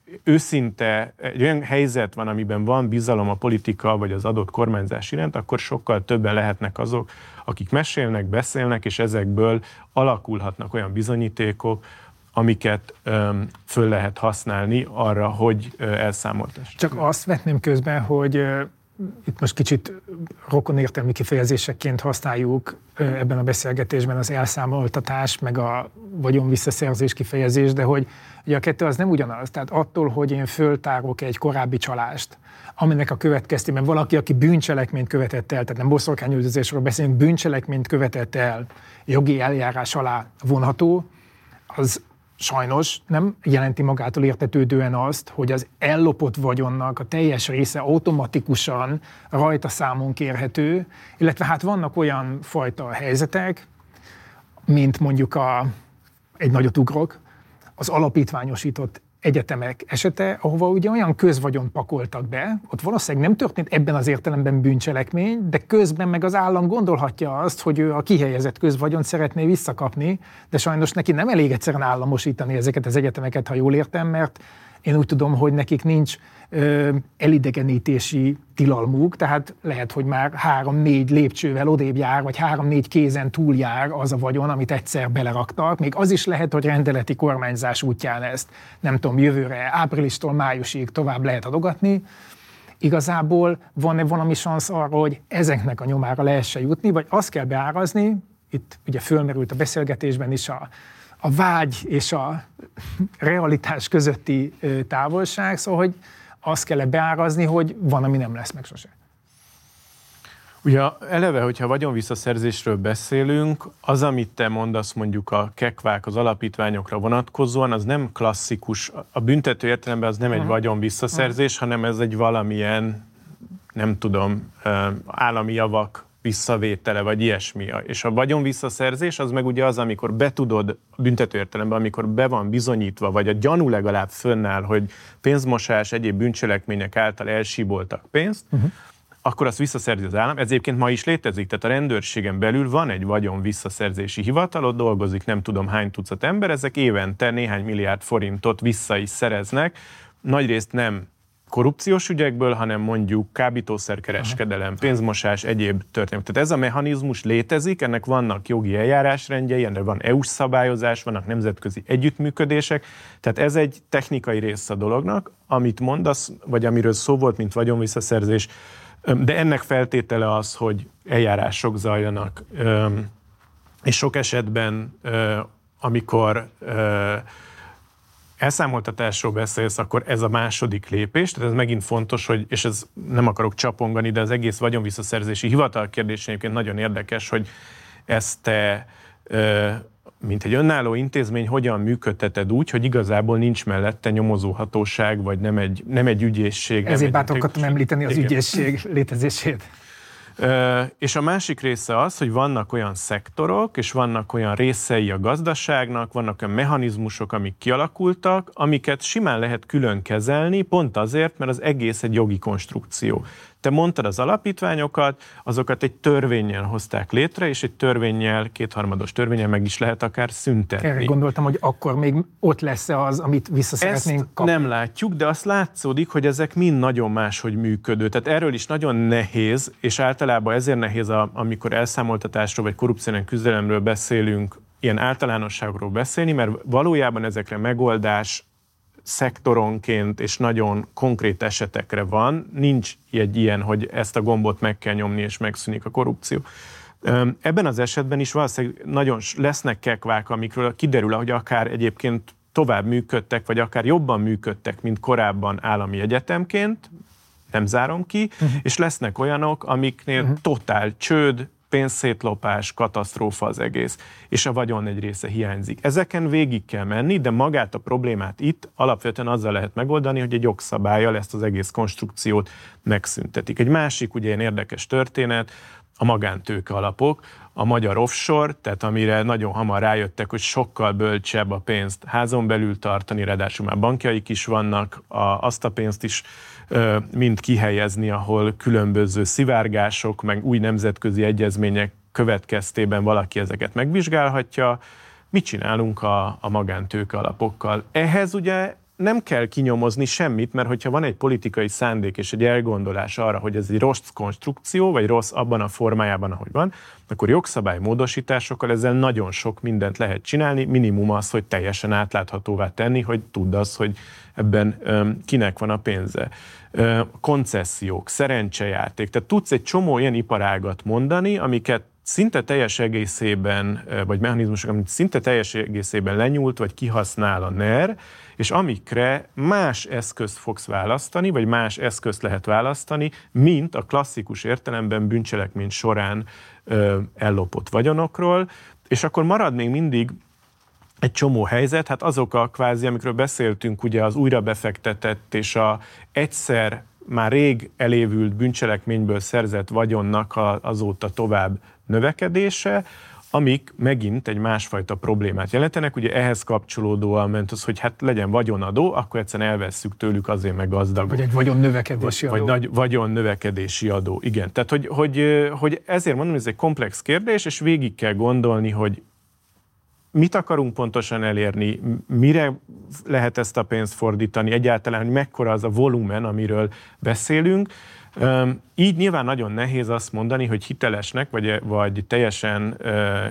őszinte, egy olyan helyzet van, amiben van bizalom a politika vagy az adott kormányzás iránt, akkor sokkal többen lehetnek azok, akik mesélnek, beszélnek, és ezekből alakulhatnak olyan bizonyítékok, amiket öm, föl lehet használni arra, hogy ö, elszámoltass. Csak azt vetném közben, hogy ö, itt most kicsit rokonértelmi kifejezésekként használjuk ö, ebben a beszélgetésben az elszámoltatás, meg a vagyonvisszaszerzés kifejezés, de hogy ugye a kettő az nem ugyanaz. Tehát attól, hogy én föltárok egy korábbi csalást, aminek a következtében valaki, aki bűncselekményt követett el, tehát nem boszorkányüldözésről beszélünk, bűncselekményt követett el, jogi eljárás alá vonható, az sajnos nem jelenti magától értetődően azt, hogy az ellopott vagyonnak a teljes része automatikusan rajta számon kérhető, illetve hát vannak olyan fajta helyzetek, mint mondjuk a, egy nagyot ugrok, az alapítványosított egyetemek esete, ahova ugye olyan közvagyont pakoltak be, ott valószínűleg nem történt ebben az értelemben bűncselekmény, de közben meg az állam gondolhatja azt, hogy ő a kihelyezett közvagyont szeretné visszakapni, de sajnos neki nem elég egyszerűen államosítani ezeket az egyetemeket, ha jól értem, mert én úgy tudom, hogy nekik nincs ö, elidegenítési tilalmuk, tehát lehet, hogy már három-négy lépcsővel odébb jár, vagy három-négy kézen túl jár az a vagyon, amit egyszer beleraktak. Még az is lehet, hogy rendeleti kormányzás útján ezt, nem tudom, jövőre, áprilistól májusig tovább lehet adogatni. Igazából van-e valami szansz arra, hogy ezeknek a nyomára lehessen jutni, vagy azt kell beárazni, itt ugye fölmerült a beszélgetésben is a a vágy és a realitás közötti távolság, szóval, hogy azt kell beárazni, hogy van, ami nem lesz meg sose. Ugye eleve, hogyha vagyonvisszaszerzésről beszélünk, az, amit te mondasz mondjuk a kekvák, az alapítványokra vonatkozóan, az nem klasszikus, a büntető értelemben az nem egy vagyonvisszaszerzés, hanem ez egy valamilyen, nem tudom, állami javak visszavétele, vagy ilyesmi. És a vagyonvisszaszerzés az meg ugye az, amikor betudod büntető értelemben, amikor be van bizonyítva, vagy a gyanú legalább fönnáll, hogy pénzmosás, egyéb bűncselekmények által elsíboltak pénzt, uh-huh. akkor azt visszaszerzi az állam. Ez egyébként ma is létezik, tehát a rendőrségen belül van egy vagyonvisszaszerzési hivatal, ott dolgozik nem tudom hány tucat ember, ezek évente néhány milliárd forintot vissza is szereznek, nagyrészt nem korrupciós ügyekből, hanem mondjuk kábítószerkereskedelem, pénzmosás, egyéb történet. Tehát ez a mechanizmus létezik, ennek vannak jogi eljárásrendjei, ennek van é u-s szabályozás, vannak nemzetközi együttműködések, tehát ez egy technikai része a dolognak, amit mondasz, vagy amiről szó volt, mint vagyonvisszaszerzés, de ennek feltétele az, hogy eljárások zajlanak, és sok esetben, amikor elszámoltatásról beszélsz, akkor ez a második lépés, tehát ez megint fontos, hogy, és ez nem akarok csapongani, de az egész vagyonvisszaszerzési hivatal kérdés egyébként nagyon érdekes, hogy ezt te, mint egy önálló intézmény, hogyan működteted úgy, hogy igazából nincs mellette nyomozóhatóság, vagy nem egy, nem egy ügyészség. Ezért bátorkodtam említeni az igen. ügyészség létezését. És a másik része az, hogy vannak olyan szektorok, és vannak olyan részei a gazdaságnak, vannak olyan mechanizmusok, amik kialakultak, amiket simán lehet külön kezelni, pont azért, mert az egész egy jogi konstrukció. Te mondtad az alapítványokat, azokat egy törvénnyel hozták létre, és egy törvénnyel, kétharmados törvénnyel meg is lehet akár szüntetni. Erre gondoltam, hogy akkor még ott lesz az, amit vissza szeretnénk kapni. Nem látjuk, de azt látszódik, hogy ezek mind nagyon máshogy működő. Tehát erről is nagyon nehéz, és általában ezért nehéz, a, amikor elszámoltatásról vagy korrupciónak küzdelemről beszélünk, ilyen általánosságról beszélni, mert valójában ezekre megoldás szektoronként és nagyon konkrét esetekre van. Nincs egy ilyen, hogy ezt a gombot meg kell nyomni, és megszűnik a korrupció. Ebben az esetben is valószínűleg nagyon lesznek kekvák, amikről kiderül, hogy akár egyébként tovább működtek, vagy akár jobban működtek, mint korábban állami egyetemként, nem zárom ki, uh-huh. és lesznek olyanok, amiknél uh-huh. totál csőd, pénzszétlopás, katasztrófa az egész, és a vagyon egy része hiányzik. Ezeken végig kell menni, de magát a problémát itt alapvetően azzal lehet megoldani, hogy egy jogszabállyal ezt az egész konstrukciót megszüntetik. Egy másik ugye ilyen érdekes történet, a magántőke alapok, a magyar offshore, tehát amire nagyon hamar rájöttek, hogy sokkal bölcsebb a pénzt házon belül tartani, ráadásul már bankjaik is vannak, a, azt a pénzt is ö, mind kihelyezni, ahol különböző szivárgások, meg új nemzetközi egyezmények következtében valaki ezeket megvizsgálhatja. Mit csinálunk a, a magántőke alapokkal? Ehhez ugye nem kell kinyomozni semmit, mert hogyha van egy politikai szándék és egy elgondolás arra, hogy ez egy rossz konstrukció, vagy rossz abban a formájában, ahogy van, akkor jogszabálymódosításokkal ezzel nagyon sok mindent lehet csinálni, minimum az, hogy teljesen átláthatóvá tenni, hogy tudd az, hogy ebben öm, kinek van a pénze. Ö, koncesziók, szerencsejáték, tehát tudsz egy csomó ilyen iparágat mondani, amiket szinte teljes egészében, vagy mechanizmusok, amit szinte teljes egészében lenyúlt, vagy kihasznál a NER, és amikre más eszközt fogsz választani, vagy más eszközt lehet választani, mint a klasszikus értelemben bűncselekmény során ö, ellopott vagyonokról, és akkor marad még mindig egy csomó helyzet, hát azok a kvázi, amikről beszéltünk, ugye az újrabefektetett és a egyszer már rég elévült bűncselekményből szerzett vagyonnak a, azóta tovább növekedése, amik megint egy másfajta problémát jelentenek. Ugye ehhez kapcsolódóan ment az, hogy hát legyen vagyonadó, akkor egyszerűen elvesszük tőlük, azért meg gazdag. Vagy egy vagyonnövekedési adó. Vagy nagy vagyonnövekedési adó, igen. Tehát, hogy, hogy, hogy ezért mondom, hogy ez egy komplex kérdés, és végig kell gondolni, hogy mit akarunk pontosan elérni, mire lehet ezt a pénzt fordítani, egyáltalán, hogy mekkora az a volumen, amiről beszélünk. Így nyilván nagyon nehéz azt mondani, hogy hitelesnek, vagy, vagy teljesen uh,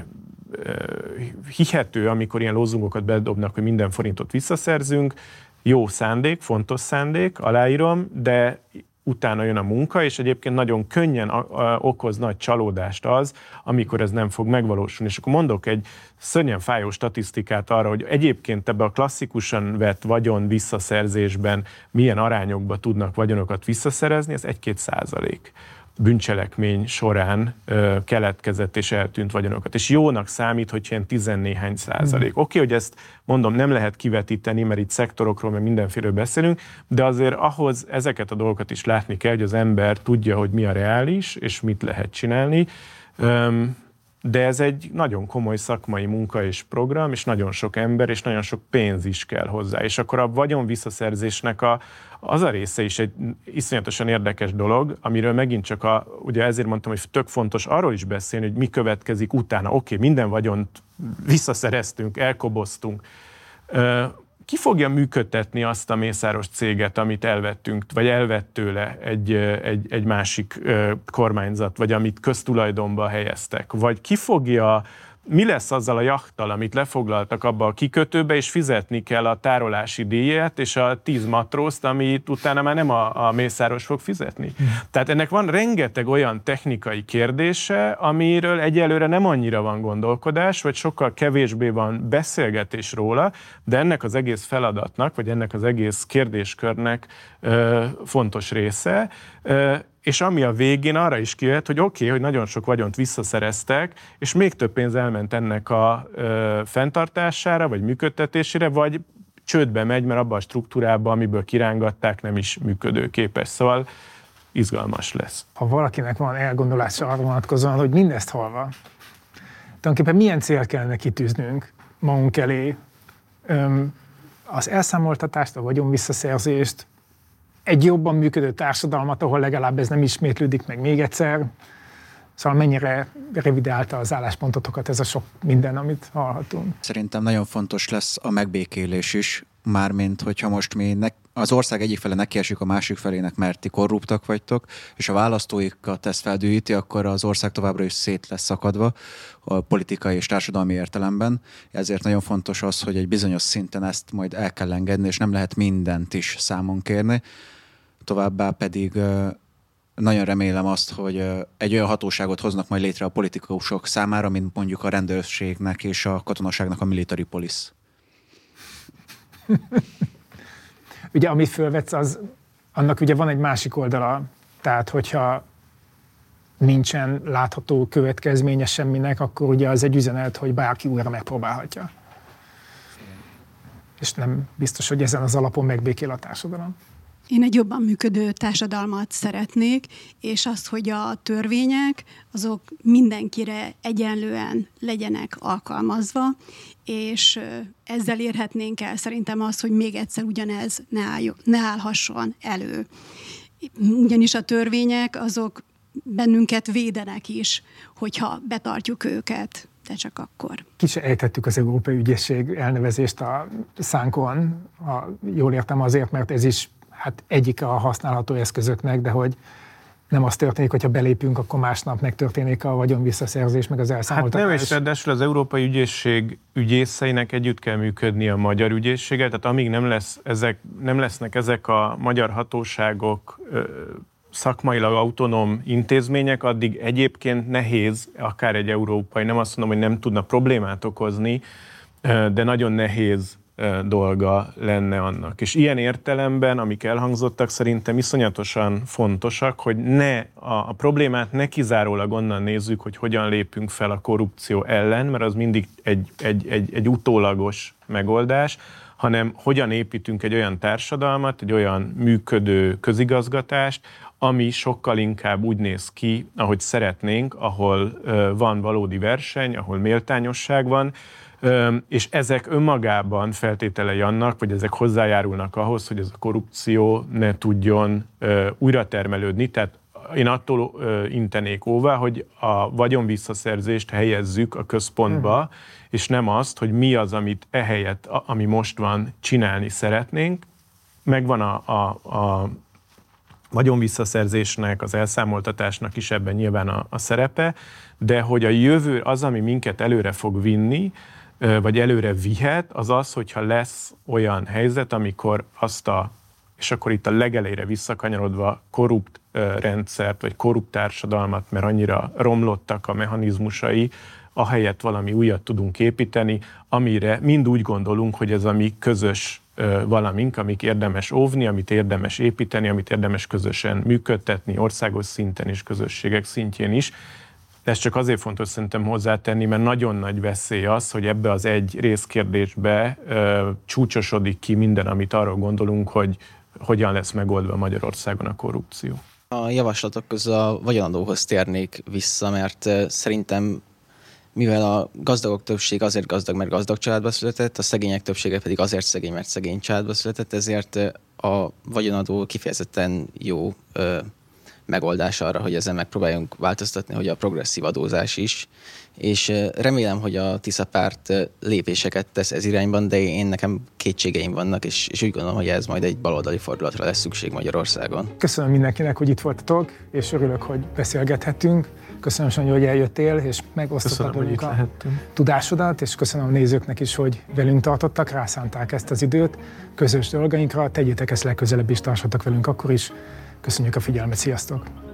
uh, hihető, amikor ilyen lózungokat bedobnak, hogy minden forintot visszaszerzünk. Jó szándék, fontos szándék, aláírom, de utána jön a munka, és egyébként nagyon könnyen a, a, okoz nagy csalódást az, amikor ez nem fog megvalósulni. És akkor mondok egy szörnyen fájó statisztikát arra, hogy egyébként ebbe a klasszikusan vett vagyon visszaszerzésben milyen arányokba tudnak vagyonokat visszaszerezni, ez egy-két százalék bűncselekmény során ö, keletkezett és eltűnt vagyonokat. És jónak számít, hogy ilyen tizennéhány százalék. Mm. Oké, okay, hogy ezt mondom, nem lehet kivetíteni, mert itt szektorokról, mert mindenféről beszélünk, de azért ahhoz ezeket a dolgokat is látni kell, hogy az ember tudja, hogy mi a reális, és mit lehet csinálni. Öm, de ez egy nagyon komoly szakmai munka és program, és nagyon sok ember, és nagyon sok pénz is kell hozzá. És akkor a vagyon visszaszerzésnek a, az a része is egy iszonyatosan érdekes dolog, amiről megint csak a, ugye ezért mondtam, hogy tök fontos arról is beszélni, hogy mi következik utána. Oké, okay, minden vagyont visszaszereztünk, elkoboztunk. Ki fogja működtetni azt a mészáros céget, amit elvettünk, vagy elvett tőle egy, egy, egy másik kormányzat, vagy amit köztulajdonba helyeztek? Vagy ki fogja, mi lesz azzal a jachttal, amit lefoglaltak abba a kikötőbe, és fizetni kell a tárolási díjat, és a tíz matrózt, amit utána már nem a, a mészáros fog fizetni? Mm. Tehát ennek van rengeteg olyan technikai kérdése, amiről egyelőre nem annyira van gondolkodás, vagy sokkal kevésbé van beszélgetés róla, de ennek az egész feladatnak, vagy ennek az egész kérdéskörnek ö, fontos része. Ö, És ami a végén arra is kijöhet, hogy oké, okay, hogy nagyon sok vagyont visszaszereztek, és még több pénz elment ennek a ö, fenntartására, vagy működtetésére, vagy csődbe megy, mert abban a struktúrában, amiből kirángatták, nem is működőképes. Szóval izgalmas lesz. Ha valakinek van elgondolása arra vonatkozóan, hogy mindezt hallva, tulajdonképpen milyen cél kellene kitűznünk magunk elé? Öm, az elszámoltatást, a vagyon visszaszerzést, egy jobban működő társadalmat, ahol legalább ez nem ismétlődik meg még egyszer. Szóval mennyire revidálta az álláspontotokat ez a sok minden, amit hallhatunk? Szerintem nagyon fontos lesz a megbékélés is, mármint hogyha most mi ne, az ország egyik fele nekiesik a másik felének, mert ti korruptak vagytok, és a választóikat ezt feldűíti, akkor az ország továbbra is szét lesz szakadva a politikai és társadalmi értelemben. Ezért nagyon fontos az, hogy egy bizonyos szinten ezt majd el kell engedni, és nem lehet mindent is számon kérni. Továbbá pedig nagyon remélem azt, hogy egy olyan hatóságot hoznak majd létre a politikusok számára, mint mondjuk a rendőrségnek és a katonaságnak a military police. Ugye, amit fölvetsz, az, annak ugye van egy másik oldala. Tehát, hogyha nincsen látható következménye semminek, akkor ugye az egy üzenet, hogy bárki újra megpróbálhatja. És nem biztos, hogy ezen az alapon megbékél a társadalom. Én egy jobban működő társadalmat szeretnék, és azt, hogy a törvények azok mindenkire egyenlően legyenek alkalmazva, és ezzel érhetnénk el szerintem azt, hogy még egyszer ugyanez ne, álljon, ne állhasson elő. Ugyanis a törvények azok bennünket védenek is, hogyha betartjuk őket. de csak akkor. Kicsit ejtettük az Európai Ügyészség elnevezést a szánkon, a, jól értem azért, mert ez is hát egyik a használható eszközöknek, de hogy nem az történik, hogyha belépünk, akkor másnap megtörténik a vagyonvisszaszerzés, meg az elszámoltatás. Hát nem, és ráadásul az Európai Ügyészség ügyészeinek együtt kell működni a magyar ügyészséggel, tehát amíg nem, lesz ezek, nem lesznek ezek a magyar hatóságok ö, szakmailag autonóm intézmények, addig egyébként nehéz, akár egy európai, nem azt mondom, hogy nem tudna problémát okozni, de nagyon nehéz dolga lenne annak. És ilyen értelemben, amik elhangzottak, szerintem iszonyatosan fontosak, hogy ne a, a problémát ne kizárólag onnan nézzük, hogy hogyan lépünk fel a korrupció ellen, mert az mindig egy, egy, egy, egy utólagos megoldás, hanem hogyan építünk egy olyan társadalmat, egy olyan működő közigazgatást, ami sokkal inkább úgy néz ki, ahogy szeretnénk, ahol uh, van valódi verseny, ahol méltányosság van, uh, és ezek önmagában feltételei annak, vagy ezek hozzájárulnak ahhoz, hogy ez a korrupció ne tudjon uh, újra termelődni. Tehát én attól uh, intenék óva, hogy a vagyonvisszaszerzést helyezzük a központba, uh-huh. és nem azt, hogy mi az, amit ehelyett, ami most van, csinálni szeretnénk. Megvan a, a, a vagyonvisszaszerzésnek, az elszámoltatásnak is ebben nyilván a, a szerepe, de hogy a jövő az, ami minket előre fog vinni, vagy előre vihet, az az, hogyha lesz olyan helyzet, amikor azt a, és akkor itt a legelejére visszakanyarodva korrupt rendszert, vagy korrupt társadalmat, mert annyira romlottak a mechanizmusai, ahelyett valami újat tudunk építeni, amire mind úgy gondolunk, hogy ez a mi közös valamink, amik érdemes óvni, amit érdemes építeni, amit érdemes közösen működtetni, országos szinten és közösségek szintjén is. De ez csak azért fontos szerintem hozzátenni, mert nagyon nagy veszély az, hogy ebbe az egy részkérdésbe ö, csúcsosodik ki minden, amit arról gondolunk, hogy hogyan lesz megoldva Magyarországon a korrupció. A javaslatok közül a vagyonadóhoz térnék vissza, mert szerintem mivel a gazdagok többsége azért gazdag, mert gazdag családba született, a szegények többsége pedig azért szegény, mert szegény családba született, ezért a vagyonadó kifejezetten jó ö, megoldás arra, hogy ezen megpróbáljunk változtatni, hogy a progresszív adózás is. És remélem, hogy a Tisza párt lépéseket tesz ez irányban, de én nekem kétségeim vannak, és, és úgy gondolom, hogy ez majd egy baloldali fordulatra lesz szükség Magyarországon. Köszönöm mindenkinek, hogy itt voltatok, és örülök, hogy beszélgethettünk. Köszönöm, Sanyi, hogy eljöttél, és megosztottad velünk a tudásodat, és köszönöm a nézőknek is, hogy velünk tartottak, rászánták ezt az időt közös dolgainkra. Tegyétek ezt legközelebb is, tartsatok velünk akkor is. Köszönjük a figyelmet, sziasztok!